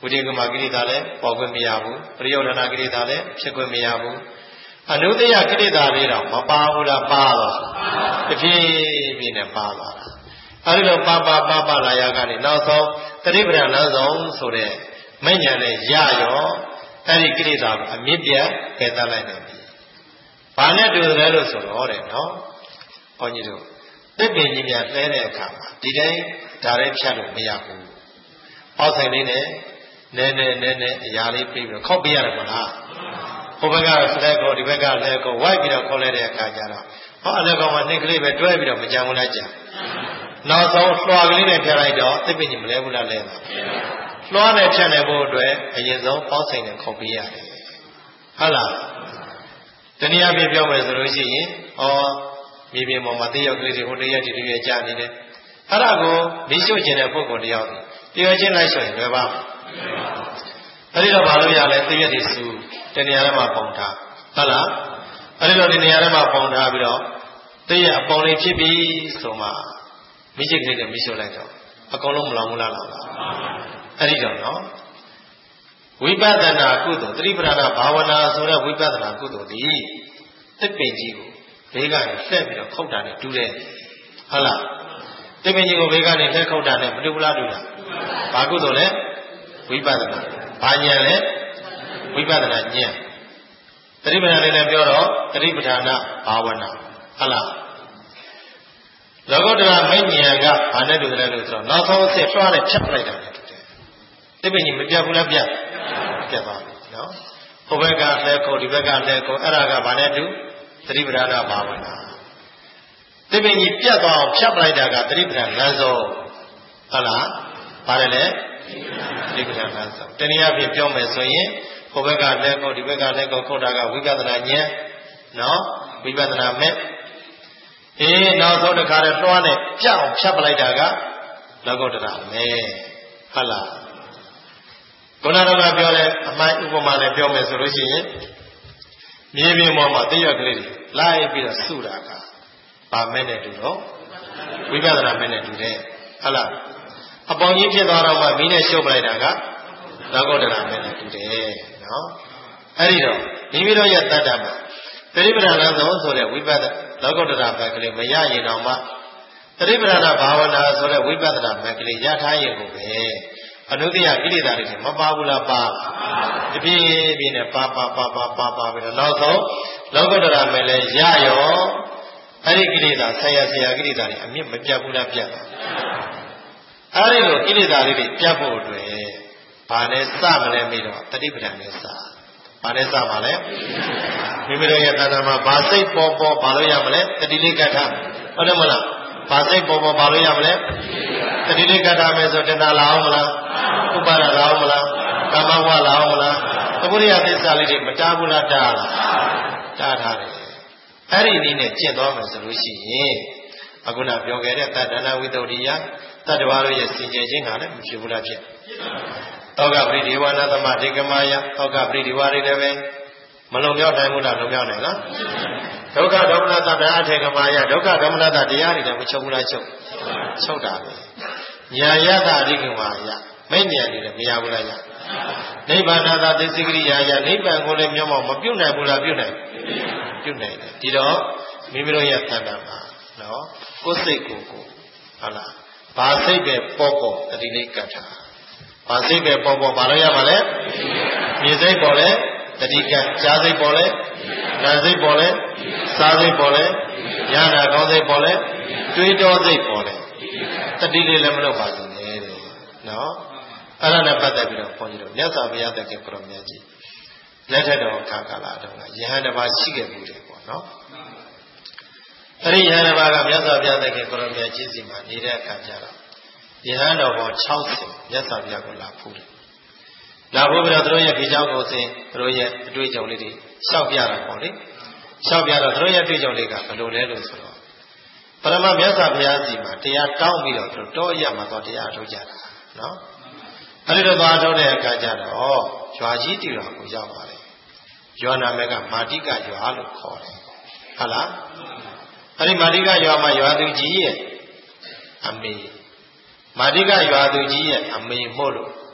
ဝိတေကမကိရိတာလည်းပေါ်ခွင့်မရဘူးပရိယုဒ္ဓနာကိရိတာလည်းဖြစ်ခွင့်မရဘူးအနုတ္တယကိရိတာလေးတော့မပါဘူးလားပါသွားတဖြည်းဖြည်းနဲ့ပါသွားတာအဲဒီလိုပါလာရကနေနောက်ဆုံးတတိပဒလမ်းဆုံးဆိုတဲ့မဉ္ဇဉ်နဲ့ရရောအဲ့ဒီကိရိတာကိုအမြင့်ပြတ်ပယ်သလိုက်နိုင်ပြီဘာနဲ့တူတယ်လို့ဆိုတော့တဲ့နော်ဘုန်းကြီးတို့သစ်ပင်ကြီးများလဲတဲ့အခါမှာဒီတိုင်းဒါလည်းဖြတ်လို့မရဘူးအောက်ဆိုင်လေးနဲ့နဲအရာလေးပြီးပြီးတော့ခောက်ပြရတယ်မလားဟိုဘက်ကလက်ကိုဒီဘက်ကလက်ကိုဝိုက်ပြီးတော့ခေါ်လိုက်တဲ့အခါကျတော့ဟောအလက်ကောင်မှာနှိကလေးပဲတွဲပြီးတော့မကြံဘူးလားကြာနောက်ဆုံးလွှာကလေးနဲ့ဖြတ်လိုက်တော့သစ်ပင်ကြီးမလဲဘူးလားလဲတာလွှာနဲ့ဖြတ်နိုင်ဖို့အတွက်အရင်ဆုံးပေါင်းဆိုင်နဲ့ခုတ်ပေးရတယ်ဟုတ်လားတနည်းအားဖြင့်ပြောမယ်ဆိုလို့ရှိရင်မြေပြင်ပေါ်မှာတည့်ရောက်ကလေးတွေဟိုတည့်ရက်ဒီတည့်ရက်ကြာနေတယ်အဲ့ဒါကိုမိရှုကျင်တဲ့ပုဂ္ဂိုလ်တယောက်တရားချင်းလိုက်ဆိုရင်လွယ်ပါအဲ့ဒီတော့ဘာလို့ရလဲတည့်ရက်တွေစုတနေရာထဲမှာပုံထားဟုတ်လားအဲ့ဒီတော့ဒီနေရာထဲမှာပုံထားပြီးတော့တည့်ရက်အပုံလေးဖြစ်ပြီးဆိုမှမိရှိကလေးတွေမိရှုလိုက်တော့အကုန်လုံးမလောင်ဘူးလားအဲ့ဒီတော့နော်ဝိပဿနာကုသိုလ်သတိပဋ္ဌာန်ဘာဝနာဆိုတဲ့ဝိပဿနာကုသိုလ်ဒီတစ်ပင်ကြီးကိုဘေးကနေလှည့်ပြီးတော့ခုတ်တာနဲ့တူတယ်ဟုတ်လားတစ်ပင်ကြီးကိုဘေးကနေလှည့်ခုတ်တာနဲ့မတူဘူးလားတူလားဘာကုသိုလ်လဲဝိပဿနာဘာဉာဏ်လဲဝိပဿနာဉာဏ်သတိပဋ္ဌာန်လည်းပြောတော့သတိပဋ္ဌာန်ဘာဝနာဟုတ်လားလောကုတ္တရာမဉ္ဇဉ်ကဘာနဲ့တူတယ်လို့ဆိုတော့နောက်ဆုံးအစ်လွှားနဲ့ဖြတ်လိုက်တာနဲ့တူတယ်တစ်ပင်ကြီးမပြတ်ဘူးလားပြတ်သွားပြီနော်ဟိုဘက်ကလဲကိုဒီဘက်ကလဲကိုအဲ့ဒါကဘာနဲ့တူသတိပဋ္ဌာန်ဘာဝနာတစ်ပင်ကြီးပြတ်သွားအောင်ဖြတ်ပလိုက်တာကသတိပဋ္ဌာန်လမ်းဆုံးဟုတ်လားပါတယ်လေသတိပဋ္ဌာန်လမ်းဆုံးတနည်းအားဖြင့်ပြောမယ်ဆိုရင်ဟိုဘက်ကလဲကိုဒီဘက်ကလဲကိုခုတ်တာကဝိပဿနာဉာဏ်နော်ဝိပဿနာမဲ့နောက်ဆုံးတစ်ခါတည်းလွှားနဲ့ပြတ်အောင်ဖြတ်ပလိုက်တာကလောကုတ္တရာမဲ့ဟုတ်လားဘုရားတော်ကပြောတဲ့အမှန်ဥပမာနဲ့ပြောမယ်ဆိုလို့ရှိရင်မြေပြင်ပေါ်မှာတည့်ရက်ကလေးတွေလိုက်ပြီးတော့စုတာကဗာမဲ့နဲ့တူတော့ဝိပဿနာမဲ့နဲ့တူတယ်ဟုတ်လားအပေါင်းကြီးဖြစ်သွားတော့မှမီးနဲ့ရှုပ်ပလိုက်တာကလောကုတ္တရာမဲ့နဲ့တူတယ်နော်အဲ့ဒီတော့မိမိတို့ရဲ့တတ္တမှာသတိပဋ္ဌာန်လမ်းဆုံးဆိုတဲ့ဝိပဿနာလောကုတ္တရာဘက်ကလေးမရရင်တော့မှသတိပဋ္ဌာန်ဘာဝနာဆိုတဲ့ဝိပဿနာဘက်ကလေးရထားရင်ကိုပဲအနုတ္တယကိလေသာတွေမပါဘူးလားပါတပြင်းပြင်းနဲ့ပါပြီးတော့နောက်ဆုံးလောကုတ္တရာမဲ့လဲရရောအဲ့ဒီကိလေသာဆရာကိလေသာတွေအမြင့်မပြတ်ဘူးလားပြတ်ပါအဲ့ဒီလိုကိလေသာတွေပြတ်ဖို့အတွက်ဘာနဲ့စမလဲမေးတော့တတိပဋ္ဌာန်နဲ့စဘာနဲ့စပါလဲမိမိတို့ရဲ့တဏ္ဍာမှာဘာစိတ်ပေါ်ဘာလို့ရမလဲတတိလေးကထဟုတ်တယ်မလားဘာစိတ်ပေါ်ဘာလို့ရမလဲတတိလေးကထမယ်ဆိုတဏ္ဍာလာအောင်မလားဥပါဒလာအောင်မလားကာမဝလာအောင်မလားသမုဒိယသစ္စာလေးတွေမတားဘူးလားတားလားတားထားတယ်အဲ့ဒီနည်းနဲ့ကျင့်သွားမယ်ဆိုလို့ရှိရင်အခုနပြောခဲ့တဲ့တတ္တနာဝိတ္တုရိယတတ္တဝါတို့ရဲ့စင်ကြယ်ခြင်းကလည်းမဖြစ်ဘူးလားဖြစ်တောကပရိဒီဝနာသမဒေကမာယတောကပရိဒီဝတွေလည်းပဲမလုံမြောက်နိုင်ဘူးလားလုံမြောက်နိုင်လားဒုက္ခဒေါမနတတရားအထေကမာယဒုက္ခဒေါမနတတရားတွေလည်းမချုပ်ဘူးလားချုပ်တာပဲညာယတအဓိကမာယမိတ်ဉာဏ်တွေလည်းမရဘူးလားနိဗ္ဗာန်သာသိစိကရိယာယနိဗ္ဗာန်ကိုလည်းမျက်မှောက်မပြုတ်နိုင်ဘူးလားပြုတ်နိုင်တယ်ဒီတော့မိမိတို့ရဲ့တဏ္ဍာမှာနော်ကိုယ်စိတ်ကိုဟုတ်လားဘာစိတ်ပဲပေါ်တတိလေးကတ်တာဘာစိတ်ပဲပေါ်ဘာလို့ရမှာလဲမြင်စိတ်ပေါ်လဲတတိကတ်ကြားစိတ်ပေါ်လဲနာစိတ်ပေါ်လဲစားစိတ်ပေါ်လဲဉာဏ်နာကောင်းစိတ်ပေါ်လဲတွေးတောစိတ်ပေါ်လဲတတိလေးလည်းမလုပ်ပါဘူးလေနော်အဲ့ဒါနဲ့ပတ်သက်ပြီးတော့ဘုန်းကြီးတို့မြတ်စွာဘုရားတခင်ကိုရောမြတ်ကြီးလက်ထက်တော်ကာလတုန်းကယဟန်တစ်ပါးရှိခဲ့မှုတွေပေါ့နော်အဲ့ဒီယဟန်တစ်ပါးကမြတ်စွာဘုရားတခင်ကိုရောမြတ်ကြီးစီမှာနေတဲ့အခါကျတော့ယဟန်တော်ပေါင်း60မြတ်စွာဘုရားကိုလာဖူးတယ်လာဖို့ပြီးတော့သူတို့ရဲ့ဒီเจ้าကိုစဉ်သူတို့ရဲ့အတွေ့အကြုံလေးတွေရှောက်ပြတာပေါ့လေရှောက်ပြတော့သူတို့ရဲ့အတွေ့အကြုံလေးကဘယ်လိုလဲလို့ဆိုတော့ပရမမြတ်စွာဘုရားစီမှာတရားတောင်းပြီးတော့သူတို့တောအရမှာတော့တရားထုတ်ကြတာနော်အဲ့ဒီတော့သွားထုတ်တဲ့အခါကျတော့ရွာကြီးတီတော်ကိုရောက်ပါတယ်ရွာနာမည်ကမာတိကရွာလို့ခေါ်တယ်ဟုတ်လားအဲ့ဒီမာတိကရွာမှာရွာသူကြီးရဲ့အမေမာတိကရွာသူကြီးရဲ့အမေမို့လို့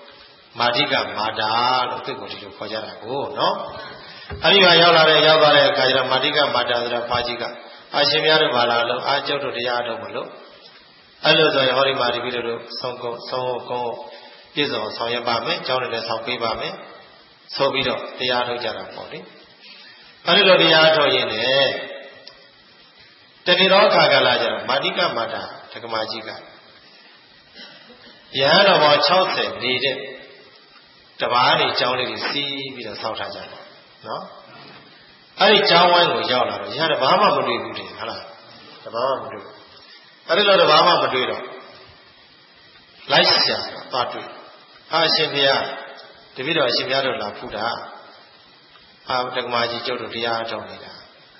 မာတိကမာတာလို့သူ့ကိုဒီလိုခေါ်ကြတာကိုနော်အဲ့ဒီမှာရောက်သွားတဲ့အခါကျတော့မာတိကမာတာဆိုတာဖာကြီးကအရှင်များတို့ဘာလာလို့အာကျုပ်တို့တရားထုတ်မလို့အဲ့လိုဆိုရင်ဟောဒီမှာဒီလိုတို့ဆုံးကုန်းပြည့်စုံဆောင်ရပါမယ်ကျောင်းလည်းဆောင်ပေးပါမယ်ဆိုပြီးတော့တရားထုတ်ကြတာပေါ့လေအဲ့ဒီလိုတရားထုတ်ရင်လည်းတဏှိရောခါကလာကြတော့မာတိကမာတာဒကမာကြီးကရဟန်းတော်ပေါင်း60နေတဲ့တပားနေကျောင်းလေးတွေစီးပြီးတော့ဆောက်ထားကြတယ်နော်အဲ့ဒီကျောင်းဝိုင်းကိုရောက်လာတော့ရဟန်းတပားမှမတွေ့ဘူးတဲ့ဟုတ်လားတပားမှမတွေ့ဘူးအဲ့ဒီလိုတပားမှမတွေ့တော့လိုက်ရှာသွားတွေ့အရှင်ဘုရားတပည့်တော်အရှင်ဘုရားတို့လာဖူးတာဒကမာကြီးကျုပ်တို့တရားထုတ်နေတာ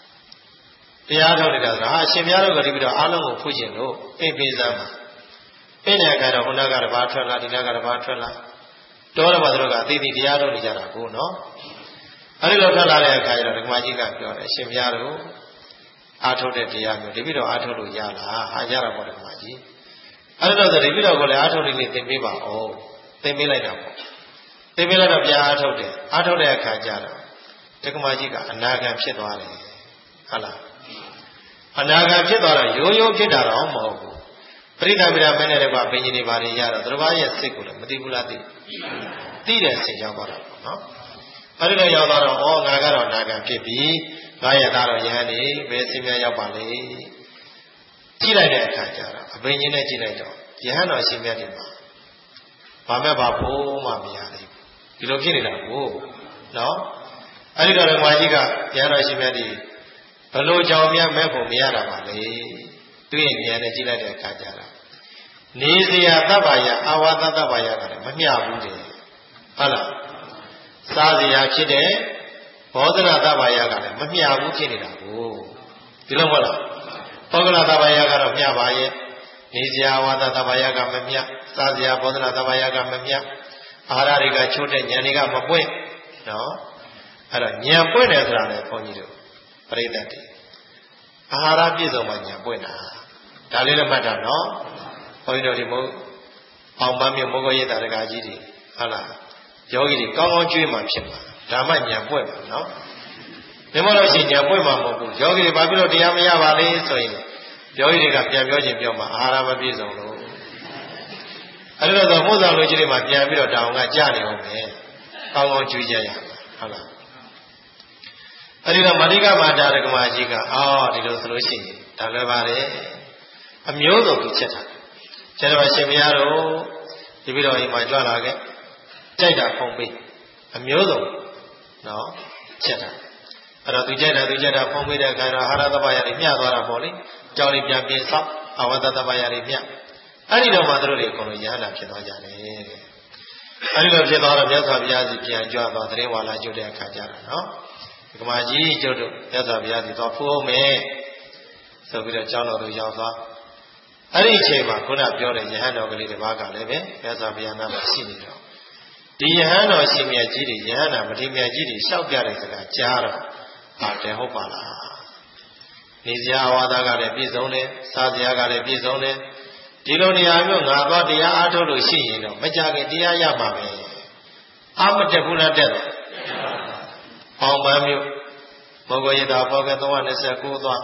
ဆိုတာအရှင်ဘုရားတို့ကတပည့်တော်အားလုံးကိုဖူးခြင်းလို့အိမ်ပေးစမ်းပါအိမ်နဲ့ကြတော့ခုနကတပါးထွက်လာဒီနာကတပါးထွက်လာတော်တော်မှတို့ကအသေးသေးတရားထုတ်နေကြတာကိုနော်အဲ့ဒီလိုထွက်လာတဲ့အခါကျတော့ဒကမာကြီးကပြောတယ်အရှင်ဘုရားတို့အားထုတ်တဲ့တရားမျိုးတပည့်တော်အားထုတ်လို့ရလားဟာရတာပေါ့ဒကမာကြီးအဲ့တော့ဆိုတပည့်တော်ကိုလည်းအားထုတ်နေသင်ပေးပါဦးသင်ပေးလိုက်တာပေါ့သင်ပေးလိုက်တော့ပြန်အားထုတ်တဲ့အခါကျတော့ဒကမာကြီးကအနာဂံဖြစ်သွားတယ်ဟုတ်လားအနာဂံဖြစ်သွားတော့ရိုးဖြစ်တာတော့မဟုတ်ဘူးပရိသဗ္ဗရာမင်းနဲ့တကွာဘိညာဉ်တွေပါနေရတော့သူတစ်ပါးရဲ့စိတ်ကိုလည်းမသိဘူးလားသိတဲ့စိတ်ရောက်သွားတာပေါ့နော်အဲ့ဒီတော့ရောက်သွားတော့ငါကတော့အနာဂံဖြစ်ပြီငါရဲ့သားတော်ယဟန်နေဘယ်စင်များရောက်ပါလေကြည့်လိုက်တဲ့အခါကျတော့အဘိညာဉ်နဲ့ကြည့်လိုက်တော့ယဟန်တော်ရှင်မြတ်ဒီမှာဘာမဲ့ဘာဖို့မှမရသေးဘူးဒီလိုဖြစ်နေတာကိုနော်အဲ့ဒီတော့ဓမ္မကြီးကယဟန်တော်ရှင်မြတ်ဒီဘလို့ကြောင့်များမဲ့ဖို့မရတာပါလေသူ့ရဲ့ဉာဏ်နဲ့ကြည့်လိုက်တဲ့အခါကျတော့နေစရာတပ္ပယအာဝါသတ္ပယကလည်းမမျှဘူးတဲ့ဟုတ်လားစားစရာဖြစ်တဲ့ဘောဓနာတပ္ပယကလည်းမမျှဘူးဖြစ်နေတာကိုဒီလိုမဟုတ်လားဘောဓနာတပ္ပယကတော့မျှပါရဲ့နေစရာဝါသတပ္ပယကမမျှစားစရာဘောဓနာတပ္ပယကမမျှအာဟာရတွေကချိုးတဲ့ဉာဏ်တွေကမပွင့်နော်အဲ့တော့ဉာဏ်ပွင့်တယ်ဆိုတာလေဘုန်းကြီးတို့ပရိသတ်တွေအာဟာရပြည့်စုံမှဉာဏ်ပွင့်တာဒါလေးလည်းမှတ်တာနော်ဘုန်းကြီးတို့ဒီမို့အောင်ပန်းမြို့မိုးကောရိပ်သာတကာကြီးတွေဟုတ်လားယောဂီတွေကောင်းကောင်းကျွေးမှဖြစ်မှာဒါမှဉာဏ်ပွင့်မှာနော်ဒီမို့လို့ရှိရင်ဉာဏ်ပွင့်မှာမဟုတ်ဘူးယောဂီတွေဘာဖြစ်လို့တရားမရပါလဲဆိုရင်ယောဂီတွေကပြန်ပြောခြင်းပြောမှာအာဟာရမပြည့်စုံလို့အဲ့ဒါဆိုမိုးဆောင်လူကြီးတွေမှာပြန်ပြီးတော့တောင်ကကြနေအောင်ပဲကောင်းကောင်းကျွေးကြရမှာဟုတ်လားအဲ့ဒီတော့မာတိကမာတာဒကမာကြီးကဒီလိုဆိုလို့ရှိရင်ဒါလည်းပါတယ်အမျိုးစုံသူချက်တာကျတော့ရှင်ဘုရားတို့ဒီပြီးတော့အိမ်မှာကြွလာခဲ့ကြိုက်တာဖုံးပေးအမျိုးစုံနော်ချက်တာအဲ့တော့သူကြိုက်တာဖုံးပေးတဲ့အခါတော့ဟာရသဘာယတွေမျှသွားတာပေါ့လေကြောင်းလေးပြန်ပြင်ဆောက်အဝတ္တသဘာယတွေမျှအဲ့ဒီတော့မှတို့တွေအကုန်လုံးရဟန္တာဖြစ်သွားကြတယ်တဲ့အဲ့ဒီလိုဖြစ်သွားတော့မြတ်စွာဘုရားစီပြန်ကြွသွားသတင်းဝါလာကျွတ်တဲ့အခါကျတော့နော်ဒကမာကြီးကျုပ်တို့မြတ်စွာဘုရားစီသွားဖိုးအောင်မယ်ဆိုပြီးတော့ကျောင်းတော်တို့ရောက်သွားအဲ့ဒီအချိန်မှာခုနပြောတဲ့ယဟန်တော်ကလေးတစ်ပါးကလည်းပဲမြတ်စွာဘုရားနာမှာရှိနေတော့ဒီယဟန်တော်ရှင်မြတ်ကြီးတွေယဟန်နာမထေရမြတ်ကြီးတွေလျှောက်ပြတဲ့စကားကြားတော့တယ်ဟုတ်ပါလားနေစရာဝါဒကလည်းပြည့်စုံတယ်စားစရာကလည်းပြည့်စုံတယ်ဒီလိုနေရာမျိုးငါသွားတရားအားထုတ်လို့ရှိရင်တော့မကြခင်တရားရမှာပဲအာမတက်ဘူးလားတက်တယ်အောင်ပန်းမျိုးမောဂယတာဘောက329သွား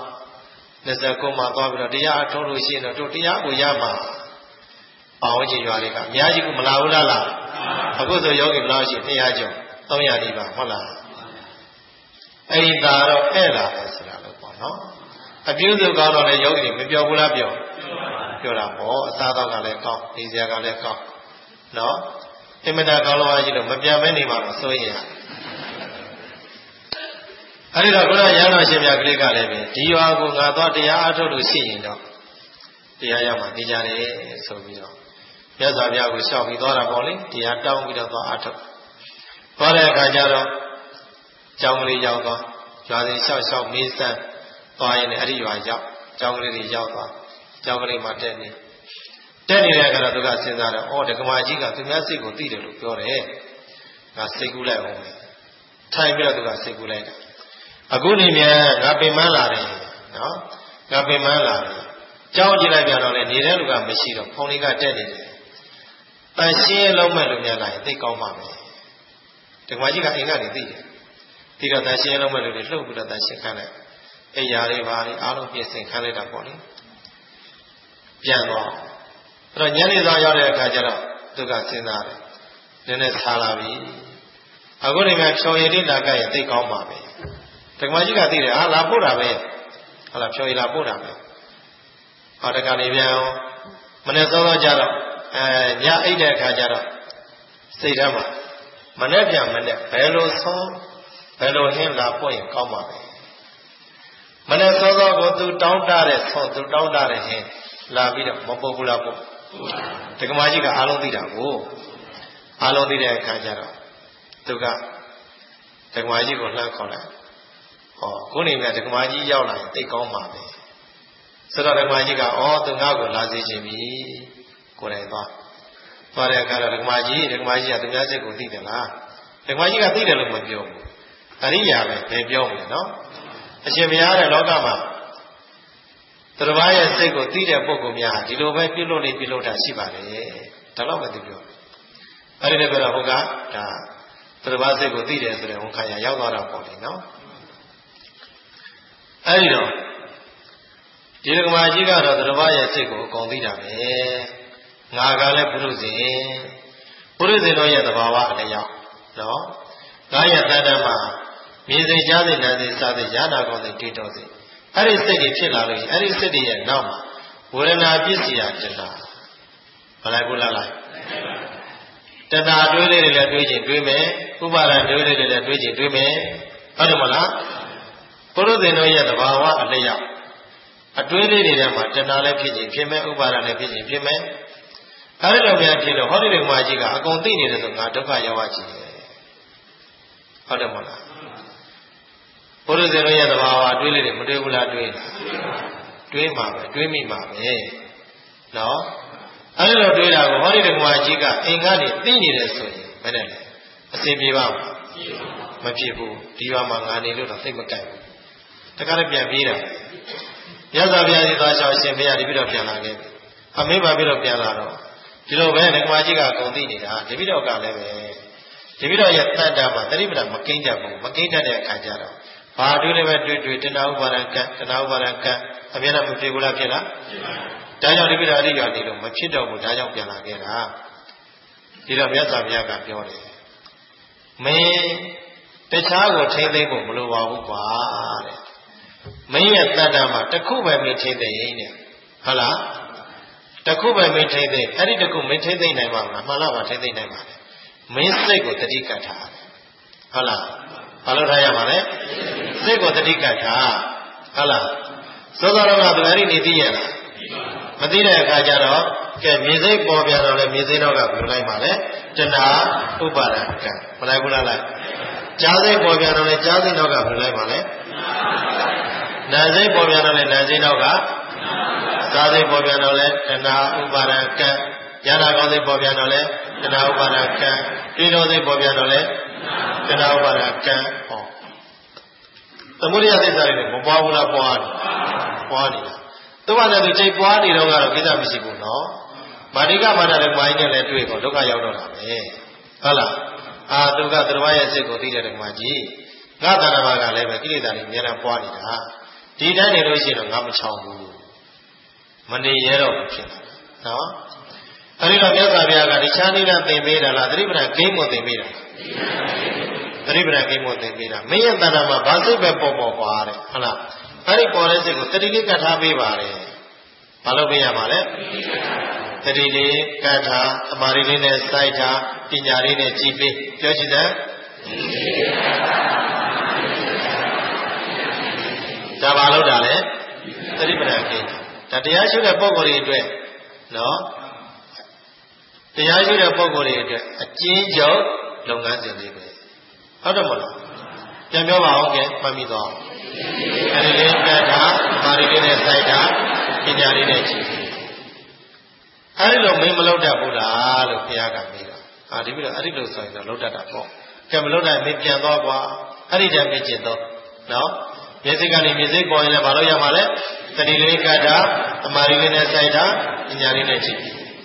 29မှာသွားပြီးတော့တရားအထုတ်လို့ရှိရင်တော့တို့တရားကိုရမှာအောင်ဝချင်းရွာတွေကအများကြီးကမလာဘူးလားအခုဆိုယောဂီဘယ်လောက်ရှိ200ကျော်300ဒီပါဟုတ်လားအဲ့ဒီသာတော့အဲ့လာပဲဆိုတာလို့ပေါ့နော်အပြုစုကောင်းတော့လေယောဂီတွေမပြောဘူးလားပြောတာပေါ့အစားတော့ကလည်းကောင်းနေစရာကလည်းကောင်းနော်အင်မတန်ကောင်းလို့အားကြီးလို့မပြန်မဲနေမှာတော့စိုးရင်အဲ့ဒီတော့ခုနရဟန်းတော်ရှင်မြတ်ကလေးကလည်းပဲဒီရွာကိုငါသွားတရားအားထုတ်လို့ရှိရင်တော့တရားရမှာသိကြတယ်ဆိုပြီးတော့မြတ်စွာဘုရားကိုလျှောက်ပြီးသွားတာပေါ့လေတရားတောင်းပြီးတော့သွားအားထုတ်သွားတဲ့အခါကျတော့ကျောင်းကလေးရောက်သွားရွာစဉ်လျှောက်မေးစမ်းသွားရင်အဲ့ဒီရွာရောက်ကျောင်းကလေးတွေရောက်သွားကျောင်းကလေးမှာတက်နေတဲ့အခါတော့သူကစဉ်းစားတော့ဒကမာကြီးကသူများစိတ်ကိုသိတယ်လို့ပြောတယ်ငါစိတ်ကူးလိုက်အောင်ပဲထိုင်ပြီးတော့သူကစိတ်ကူးလိုက်တယ်အခုနေမြန်ငါပင်မလာတယ်နော်ငါပင်မလာတယ်ကြောင်းကြည့်လိုက်ကြတော့လေနေတဲ့လူကမရှိတော့ဖုန်လေးကတက်နေတယ်တန်ရှင်းလုံးမဲ့လူများလာရင်သိကောင်းပါမယ်ဓမ္မကြီးကအင်ကနေသိတယ်ဒီတော့တန်ရှင်းလုံးမဲ့လူတွေလှုပ်ပြီးတော့တန်ရှင်းခန်းလိုက်အိယာတွေပါလေအားလုံးပြင်ဆင်ခန်းလိုက်တာပေါ့လေပြန်တော့အဲ့တော့ညနေစာရောက်တဲ့အခါကျတော့သူကစဉ်းစားတယ်နည်းနည်းစားလာပြီအခုနေကဖြော်ရည်လေးလာကြရင်သိကောင်းပါမယ်ဓမ္မကြီးကသိတယ်ဟာလာပို့တာပဲဟာလာဖြော်ရည်လာပို့တာပဲဟောတကနေပြန်မနေ့စောစောကြတော့ညအိတ်တဲ့အခါကျတော့စိတ်ထဲမှာမနေ့ပြန်မနေ့ဘယ်လိုဆုံးဘယ်လိုဟင်းလာပို့ရင်ကောင်းပါပဲမနေ့စောစောကိုသူတောင်းတတဲ့ဆုံးသူတောင်းတတဲ့ဟင်းလာပြီးတော့မပို့ဘူးလားပို့ဓမ္မကြီးကအားလုံးသိတာကိုအားလုံးသိတဲ့အခါကျတော့သူကဓမ္မကြီးကိုလှမ်းခေါ်လိုက်ဟောခုနေမြတ်ဓမ္မကြီးရောက်လာရင်သိကောင်းပါပဲဆိုတော့ဓမ္မကြီးကသူငါ့ကိုလာစေခြင်းပြီကိုယ်တိုင်သွားတဲ့အခါတော့ဓမ္မကြီးကသူများစိတ်ကိုသိတယ်လားဓမ္မကြီးကသိတယ်လို့မပြောဘူးအရိယာပဲဘယ်ပြောမလဲနော်အရှင်ဘုရားတဲ့လောကမှာသူတစ်ပါးရဲ့စိတ်ကိုသိတဲ့ပုဂ္ဂိုလ်များဒီလိုပဲပြုလုပ်တာရှိပါလေဒါတော့ပဲသူပြောအဲ့ဒီလည်းပြောတော့ဟုတ်ကဒါသူတစ်ပါးစိတ်ကိုသိတယ်ဆိုတဲ့ဝန်ခံရရောက်သွားတာပေါ့လေနော်အဲ့ဒီတော့ဒီဓမ္မကြီးကတော့သူတစ်ပါးရဲ့စိတ်ကိုအကုန်သိတာပဲငါကလည်းပုရုဇဉ်တို့ရဲ့သဘာဝအလျောက်နော်ငါရဲ့တဏ္ဍာမှာမြေစိတ်ကြားစိတ်နာစိတ်စားစိတ်ရနာကောင်းစိတ်တိတော်စိတ်အဲ့ဒီစိတ်တွေဖြစ်လာလို့အဲ့ဒီစိတ်တွေရဲ့နောက်မှာဝေဒနာပြည့်စရာတဏှာမလိုက်ဘူးလားတဏှာတွေးလေးတွေလည်းတွေးချင်တွေးမယ်ဥပါဒံတွေးလေးတွေလည်းတွေးချင်တွေးမယ်ဟုတ်တယ်မလားပုရုဇဉ်တို့ရဲ့သဘာဝအလျောက်အတွင်းလေးတွေထဲမှာတဏှာလည်းဖြစ်ခြင်းဖြစ်မယ်ဥပါဒံလည်းဖြစ်ခြင်းဖြစ်မယ်အဲ့ဒီလိုများဖြစ်လို့ဟောဒီဓမ္မကြီးကအကုန်သိနေတယ်ဆိုငါဒုက္ခရောက်ရချင်တယ်ဟုတ်တယ်မလားပုရုဇဉ်တို့ရဲ့သဘာဝတွေးလေးတွေမတွေးဘူးလားတွေးမှာပဲတွေးမိမှာပဲနော်အဲ့ဒီလိုတွေးတာကိုဟောဒီဓမ္မကြီးကအိမ်ကနေသိနေတယ်ဆိုရင်ဘယ်နဲ့လဲအစဉ်ပြေပါမဖြစ်ဘူးဒီဘာမှာငါနေလို့တော့သိမကြိုက်ဘူးတခါလည်းပြန်ပြေးတာရသော်ဘုရားကြီးသွားချောင်းရှင်ဘုရားဒီပြီးတော့ပြန်လာခဲ့ပြီအမေပါပြီးတော့ပြန်လာတော့ဒီလိုပဲဓမ္မကြီးကဂုံသိနေတာဒီပြီးတော့ကလည်းပဲဒီပြီးတော့ရဲ့တဏ္ဍာမှာတတိပဒမကိမ့်တတ်ဘူးမကိမ့်တတ်တဲ့အခါကျတော့ဘာတွေလည်းပဲတွေ့တဏှာဥပါဒံကံအမြဲတမ်းမဖြစ်ဘူးလားဖြစ်လားဒါကြောင့်ဒီပြီးတော့အရိယာနေလို့မဖြစ်တော့ဘူးဒါကြောင့်ပြန်လာခဲ့တာဒီတော့မြတ်စွာဘုရားကပြောတယ်မင်းတခြားကိုထိမ့်သိမ့်ဖို့မလိုပါဘူးကွာတဲ့မင်းရဲ့တဏ္ဍာမှာတစ်ခုပဲမင်းထိမ့်သိမ့်ရင်တဲ့ဟုတ်လားတစ်ခုပဲမင်းထိမ့်သိမ့်အဲ့ဒီတစ်ခုမင်းထိမ့်သိမ့်နိုင်မှာမလားမှန်လားပါထိမ့်သိမ့်နိုင်ပါလေမင်းစိတ်ကိုတတိကတ်ထားဟုတ်လားဘာလို့ထားရမှာလဲစိတ်ကိုတတိကတ်ထားဟုတ်လားသောသောတော်ကသူအဲ့ဒီနေသိရလားမသိတဲ့အခါကျတော့ကဲမြေစိတ်ပေါ်ပြန်တော့လေမြေစိတ်တော့ကဘယ်လိုလိုက်မှာလဲတဏှာဥပါဒံကံမလိုက်ဘူးလားကြားစိတ်ပေါ်ပြန်တော့လေကြားစိတ်တော့ကဘယ်လိုလိုက်မှာလဲနာစိတ်ပေါ်ပြန်တော့လေနာစိတ်တော့ကစားစိတ်ပေါ်ပြန်တော့လေတဏှာဥပါဒံကံရတာကောင်းစိတ်ပေါ်ပြန်တော့လေတဏှာဥပါဒံကံတိတော်စိတ်ပေါ်ပြန်တော့လေတဏှာဥပါဒံကံဟောသမုဒိယသစ္စာတွေမပွားဘူးလားပွားနေတာသူကလည်းသူချိန်ပွားနေတော့ကတော့ကိစ္စမရှိဘူးနော်မာတိကမာနလည်းမိုင်းနဲ့လည်းတွေ့တော့ဒုက္ခရောက်တော့တာပဲဟုတ်လားသူကသူတော်ရဲ့စိတ်ကိုသိတဲ့ဓမ္မကြီးငါတဏ္ဍာမှာကလည်းပဲကိလေသာတွေအများအားပွားနေတာဒီတိုင်းနေလို့ရှိရင်တော့ငါမချောင်ဘူးမနေရတော့ဘူးဖြစ်တာနော်အဲဒီတော့မြတ်စွာဘုရားကတခြားနည်းနဲ့သင်ပေးတာလားသတိပဋ္ဌာန်ဂိမ်းမသင်ပေးတာသတိပဋ္ဌာန်ဂိမ်းမသင်ပေးတာမင်းရဲ့တဏ္ဍာမှာဘာစိတ်ပဲပေါ်ကွာတဲ့ဟုတ်လားအဲ့ဒီပေါ်တဲ့စိတ်ကိုတတိလေးကတ်ထားပေးပါတယ်ဘာလို့ပေးရမှာလဲတတိလေးကတ်ထားအမာရီလေးနဲ့စိုက်ထားပညာလေးနဲ့ကြည်ပေးပြောချင်တယ်ဒါဘာလို့တာလဲသတိပဋ္ဌာန်ဂိမ်းဒါတရားရှိတဲ့ပုဂ္ဂိုလ်တွေအတွက်နော်တရားရှိတဲ့ပုဂ္ဂိုလ်တွေအတွက်အကျဉ်းချုပ်လုပ်ငန်းစဉ်လေးပဲဟုတ်တယ်မလားပြန်ပြောပါအောင်ကဲမှတ်မိသွားအဲဒီလေးကတ်တာမာရီလေးနဲ့စိုက်တာပညာလေးနဲ့ကြည့်အဲဒီလိုမင်းမလုပ်တတ်ဘူးလားလို့ဘုရားကမေးတာဒီပြီးတော့အဲ့ဒီလိုဆိုရင်တော့လုပ်တတ်တာပေါ့ကဲမလုပ်နိုင်မင်းပြန်သွားကွာအဲ့ဒီတည်းမကျင့်တော့နော်မျက်စိကနေမျက်စိပေါ်ရင်လည်းမလုပ်ရမှာလဲတတိလေးကတ်တာအမာရီလေးနဲ့စိုက်တာပညာလေးနဲ့ကြည့်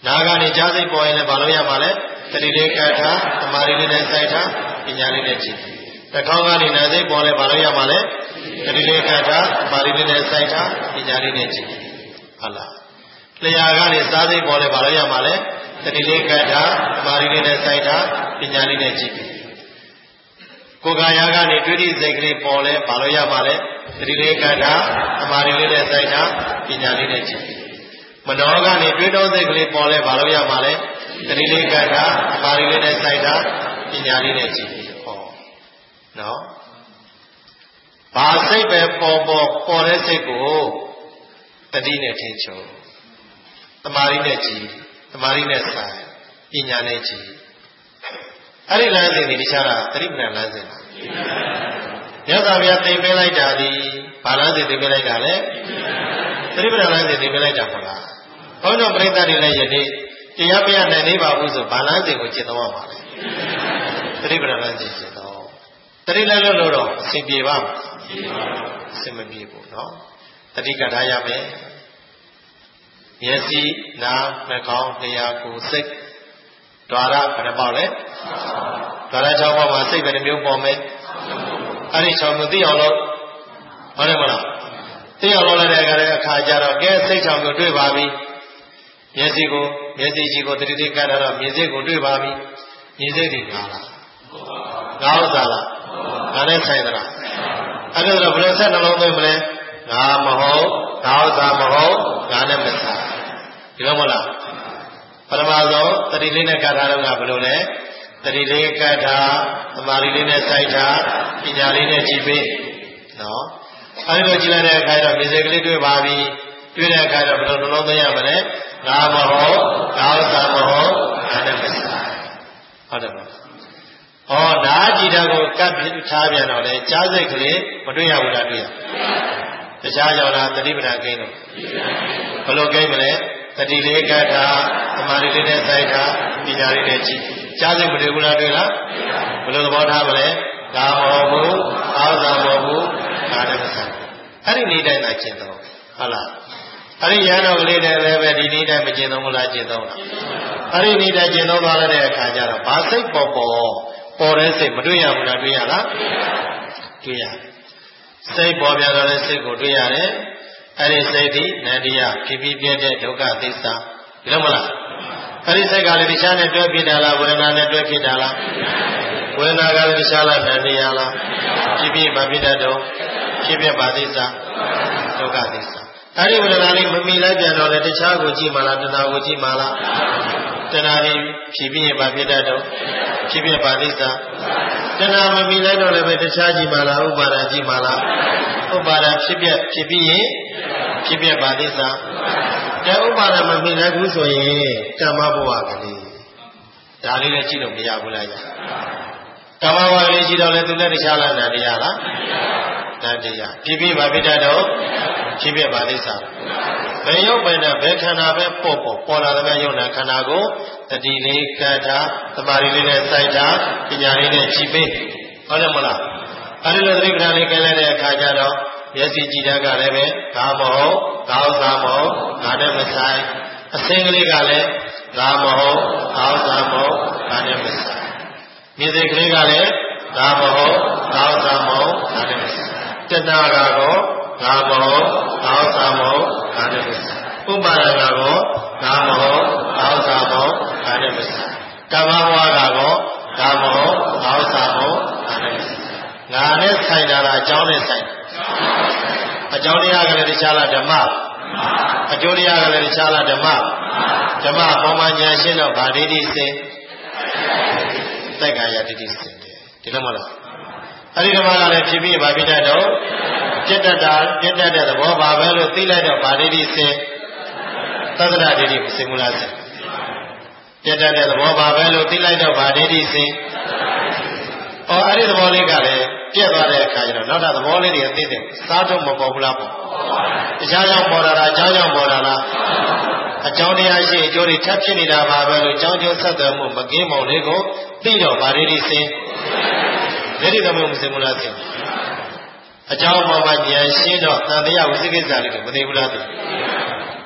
နာကနေကြားစိတ်ပေါ်ရင်လည်းဘာလို့ရမှာလဲတတိလေးကတ်ထားသမာဓိလေးနဲ့စိုက်ထားပညာလေးနဲ့ကြည့်နှာခေါင်းကနေနာစိတ်ပေါ်လဲဘာလို့ရမှာလဲတတိလေးကတ်ထားသမာဓိလေးနဲ့စိုက်ထားပညာလေးနဲ့ကြည့်ဟုတ်လားလျှာကနေစားစိတ်ပေါ်လဲဘာလို့ရမှာလဲတတိလေးကတ်ထားသမာဓိလေးနဲ့စိုက်ထားပညာလေးနဲ့ကြည့်ကိုယ်ကာယကနေတွေ့ထိစိတ်ကလေးပေါ်လဲဘာလို့ရမှာလဲတတိလေးကတ်ထားသမာဓိလေးနဲ့စိုက်ထားပညာလေးနဲ့ကြည့်မနောကနေတွေးတောစိတ်ကလေးပေါ်လဲဘာလို့ရမှာလဲတတိလေးကတ်ထားသမာဓိလေးနဲ့စိုက်ထားပညာလေးနဲ့ကြည့်ဟောနော်ဘာစိတ်ပဲပေါ်တဲ့စိတ်ကိုတတိနဲ့ထိချုပ်သမာဓိနဲ့ကြည့်သမာဓိနဲ့စိုက်ပညာနဲ့ကြည့်အဲ့ဒီလမ်းစဉ်ဒီတခြားတာသတိပ္ပံလမ်းစဉ်လားမြတ်စွာဘုရားသင်ပေးလိုက်တာဒီဘာလမ်းစဉ်သင်ပေးလိုက်တာလဲသတိပ္ပံလမ်းစဉ်သင်ပေးလိုက်တာဟုတ်လားဘုန်းတော်ပရိသတ်တွေလည်းယနေ့တရားပြနိုင်နေပါဘူးဆိုဘာလမ်းစဉ်ကိုကျင့်သုံးရမှာလဲသတိပ္ပံလမ်းစဉ်ကျင့်သုံးတတိလည်းလို့တော့အစဉ်ပြေပါ့မလားအစဉ်မပြေဘူးနော်တတိကထားရမယ်မျက်စိနားနှာခေါင်းလျှာကိုယ်စိတ်ဓာရဘယ်နှပေါက်လဲဓာရ6ပေါက်မှာစိတ်ဘယ်နှမျိုးပေါ်မယ်အဲ့ဒီ6မျိုးသိအောင်လို့ဟုတ်တယ်မလားသိအောင်လုပ်လိုက်တဲ့အခါကျတော့ကဲစိတ်6မျိုးတွေ့ပါပြီမျက်စိကြီးကိုတတိတိကတ်တော့မြင်စိတ်ကိုတွေ့ပါပြီမြင်စိတ်ဒီငါလားငါဥစ္စာလားငါနဲ့ဆိုင်သလားအဲ့ဒါတော့ဘယ်လိုဆက်နှလုံးသွင်းမလဲငါမဟုတ်ငါဥစ္စာမဟုတ်ငါနဲ့မဆိုင်ဒီလိုမဟုတ်လားပထမဆုံးတတိလေးနဲ့ကတ်ထားတော့ကဘယ်လိုလဲတတိလေးကတ်ထားသမာဓိလေးနဲ့စိုက်ထားပညာလေးနဲ့ကြည့်ပေးနော်အဲဒီလိုကြည့်လိုက်တဲ့အခါကျတော့မြင်စိတ်ကလေးတွေ့ပါပြီတွေ့တဲ့အခါကျတော့ဘယ်လိုနှလုံးသွင်းရမလဲငါမဟုတ်ငါဥစ္စာမဟုတ်ငါနဲ့မဆိုင်ဟုတ်တယ်မလားဩနာကြည်တာကိုကပ်ထားပြန်တော့လေကြားစိတ်ကလေးမတွေ့ရဘူးလားတွေ့ရတခြားကြောင့်လားတတိပ္ပံကိန်းတော့ဘယ်လိုကိန်းမလဲတတိလေးကတ်ထားသမာဓိလေးနဲ့စိုက်ထားပညာလေးနဲ့ကြည့်ကြားစိတ်မတွေ့ဘူးလားတွေ့လားဘယ်လိုသဘောထားမလဲငါမဟုတ်ဘူးငါဥစ္စာမဟုတ်ဘူးငါနဲ့မဆိုင်အဲ့ဒီနေ့တိုင်းသာကျင့်တော့ဟုတ်လားအဲ့ဒီရဟန်းတော်ကလေးတွေလည်းပဲဒီနေ့တိုင်းမကျင့်သုံးဘူးလားကျင့်သုံးလားအဲ့ဒီနေ့တိုင်းကျင့်သုံးသွားတဲ့အခါကျတော့ဘာစိတ်ပေါ်တဲ့စိတ်မတွေ့ရဘူးလားတွေ့ရလားတွေ့ရစိတ်ပေါ်ပြတော့တဲ့စိတ်ကိုတွေ့ရတယ်အဲ့ဒီစိတ်ဒီနန္တရားဖြစ်ပြီးပြတဲ့ဒုက္ခသစ္စာဒီလိုမလားအဲ့ဒီစိတ်ကလည်းတရားနဲ့တွဲဖြစ်တာလားဝေဒနာနဲ့တွဲဖြစ်တာလားဝေဒနာကလည်းတရားလားနန္တရားလားဖြစ်ပြီးမဖြစ်တတ်တော့ဖြစ်ပြပါသစ္စာဒုက္ခသစ္စာအဲ့ဒီဝေဒနာလေးမမီလိုက်ပြန်တော့လေတခြားကိုကြည့်မှလားတဏှာကိုကြည့်မှလားတဏှာပြီးဖြစ်ပြီးရင်မဖြစ်တတ်တော့ဖြစ်ပြပါသစ္စာတဏှာမမီလိုက်တော့လည်းပဲတခြားကြည့်မှလားဥပါဒကြည့်မှလားဥပါဒဖြစ်ပြီးရင်ဖြစ်ပြပါသစ္စာတဲ့ဥပါဒမမီလိုက်ဘူးဆိုရင်ကာမဘဝကလေးဒါလေးလည်းကြည့်လို့မရဘူးလားကာမဘဝကလေးကြည့်တော့လေသူလည်းတခြားလားနန္တရားလားနန္တရားဖြစ်ပြီးပါဖြစ်တတ်တော့ဖြစ်ပြပါသစ္စာဘယ်ရောက်ပဲနဲ့ဘယ်ခန္ဓာပဲပေါ်လာတဲ့ယုံနာခန္ဓာကိုတတိလေးကတ်ထားသမာဓိလေးနဲ့စိုက်ထားပညာလေးနဲ့ကြည့်ပေးဟုတ်တယ်မလားအဲဒီလိုသတိပ္ပံလေးကျင်းလိုက်တဲ့အခါကျတော့မျက်စိကြည့်တတ်ကလည်းပဲငါမဟုတ်ငါဥစ္စာမဟုတ်ငါနဲ့မဆိုင်အစင်းကလေးကလည်းငါမဟုတ်ငါဥစ္စာမဟုတ်ငါနဲ့မဆိုင်မြင်စိတ်ကလေးကလည်းငါမဟုတ်ငါဥစ္စာမဟုတ်ငါနဲ့မဆိုင်တဏှာကတော့ငါမဟုတ်ငါဥစ္စာမဟုတ်ငါနဲ့မဆိုင်ဥပါဒကတော့ငါမဟုတ်ငါဥစ္စာမဟုတ်ငါနဲ့မဆိုင်ကာမဘဝကတော့ငါမဟုတ်ငါဥစ္စာမဟုတ်ငါနဲ့မဆိုင်ငါနဲ့ဆိုင်တာလားအကြောင်းနဲ့ဆိုင်အကြောင်းတရားကလည်းတခြားလားဓမ္မအကျိုးတရားကလည်းတခြားလားဓမ္မပေါ်မှာဉာဏ်ရှင်းတော့ဗာဒိဋ္ဌိစင်သက်္ကာယဒိဋ္ဌိစင်တယ်ဒီလိုမဟုတ်လားအဲ့ဒီဓမ္မကလည်းဖြစ်ပြီးဗာပိတ္တတော့ပြတ်တတ်တဲ့သဘောပါပဲလို့သိလိုက်တော့ဗာဒိဋ္ဌိစင်သတ္တရဒိဋ္ဌိစင်မူလားစင်ပြတ်တတ်တဲ့သဘောပါပဲလို့သိလိုက်တော့ဗာဒိဋ္ဌိစင်အဲ့ဒီသဘောလေးကလည်းပြတ်သွားတဲ့အခါကျတော့နောက်ထပ်သဘောလေးတွေအသိတဲ့စားတော့မပေါ်ဘူးလားပေါ့တခြားကြောင့်ပေါ်တာလားအကြောင်းကြောင့်ပေါ်တာလားအကြောင်းတရားရှိအကျိုးတွေထပ်ဖြစ်နေတာပါပဲလို့အကြောင်းကျိုးဆက်သွယ်မှုမကင်းမောင်လေးကိုသိတော့ဗာဒိဋ္ဌိစင်ဒိဋ္ဌိသမုပ္ပါစင်မလားစင်အကြောင်းပေါ်မှာဉာဏ်ရှင်းတော့သံဃာဝိသိကိစ္စလေးတွေမသိဘူးလားသိ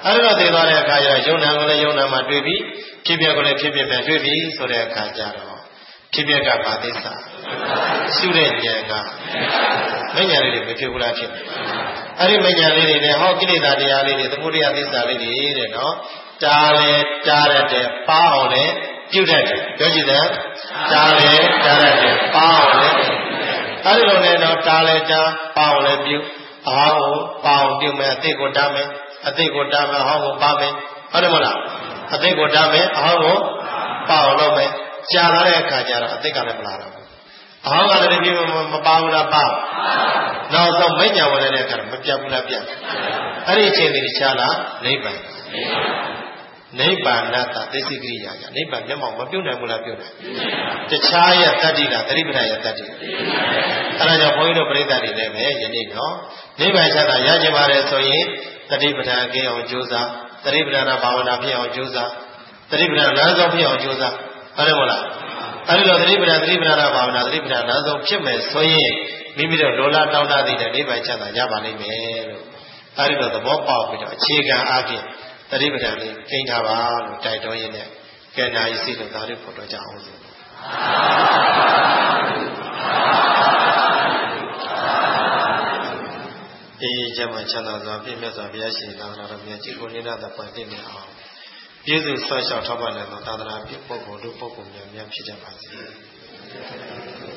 အဲ့တော့သိသွားတဲ့အခါကျတော့ယုံနာကိုလည်းယုံနာမှာတွေ့ပြီဖြစ်ပျက်ကိုလည်းဖြစ်ပျက်ပြန်တွေ့ပြီဆိုတဲ့အခါကျတော့ဖြစ်ပျက်ကဘာသစ္စာရှုတဲ့ဉာဏ်ကမဉာဏ်လေးတွေမဖြစ်ဘူးလားဖြစ်အဲ့ဒီမဉာဏ်လေးတွေနဲ့ဟောကိလေသာတရားလေးတွေသမုဒယသစ္စာလေးတွေတဲ့နော်တားလဲတားရတဲ့ပါအောင်လဲပြုတ်တတ်တယ်ပြောကြည့်တယ်တားလဲတားရတဲ့ပါအောင်လဲအဲ့ဒီလိုနဲ့တော့တားလဲတားပါအောင်လဲပြုတ်အားကိုပါအောင်ပြုတ်မယ်အသိကိုတားမယ်အသိကိုတားမယ်ဟောကိုပါမယ်ဟုတ်တယ်မလားအသိကိုတားမယ်အဟောကိုပါအောင်လုပ်မယ်ကြာလာတဲ့အခါကျတော့အသိကလည်းမလာတော့ဘူးအဟောကလည်းဒီမပါဘူးလားပါနောက်ဆုံးမိညာဝင်တဲ့အခါမပြတ်ဘူးလားပြတ်အဲ့ဒီအချိန်ဒီချာလာနိဗ္ဗာန်နိဗ္ဗာန်တသိသိကိရိယာနိဗ္ဗာန်မျက်မှောက်မပြုတ်နိုင်ဘူးလားပြုတ်နိုင်တခြားရတတ္တိလားသတိပဋ္ဌာန်ရတတ္တိအဲ့ဒါကြောင့်ဘုန်းကြီးတို့ပြိဿတွေလည်းပဲယနေ့တော့နိဗ္ဗာန်ချမ်းသာရကြပါလေဆိုရင်သတိပဋ္ဌာန်ကင်းအောင်ကြိုးစားသတိပဋ္ဌာန်ဘာဝနာဖြစ်အောင်ကြိုးစားသတိပဋ္ဌာန်လမ်းဆုံးဖြစ်အောင်ကြိုးစားဟုတ်တယ်မဟုတ်လားအဲဒီလိုသတိပဋ္ဌာန်ဘာဝနာသတိပဋ္ဌာန်လမ်းဆုံးဖြစ်မယ်ဆိုရင်မိမိတို့လိုလားတောင်းတတဲ့နိဗ္ဗာန်ချမ်းသာရပါလိမ့်မယ်လို့အဲဒီလိုသဘောပေါက်ပြီးတော့အခြေခံအားဖြင့်သတိပဋ္ဌာန်လေးကိန်းထားပါလို့တိုက်တွန်းရင်းနဲ့ကဲနာရီစီလို့သာဓုဖို့တော့ကြအောင်ဆိုအေးကျမ်းမှာချမ်းသာစွာပြည့်မြတ်စွာဘုရားရှင်သာသနာတော်မြတ်ကြီးကိုနိဒတ်ပွင့်တည်နေအောင်ပြည့်စုံဆွမ်းလျှောက်ထောက်ပံ့နိုင်သောသာသနာပြုပုဂ္ဂိုလ်တို့ပုဂ္ဂိုလ်များဖြစ်ကြပါစေ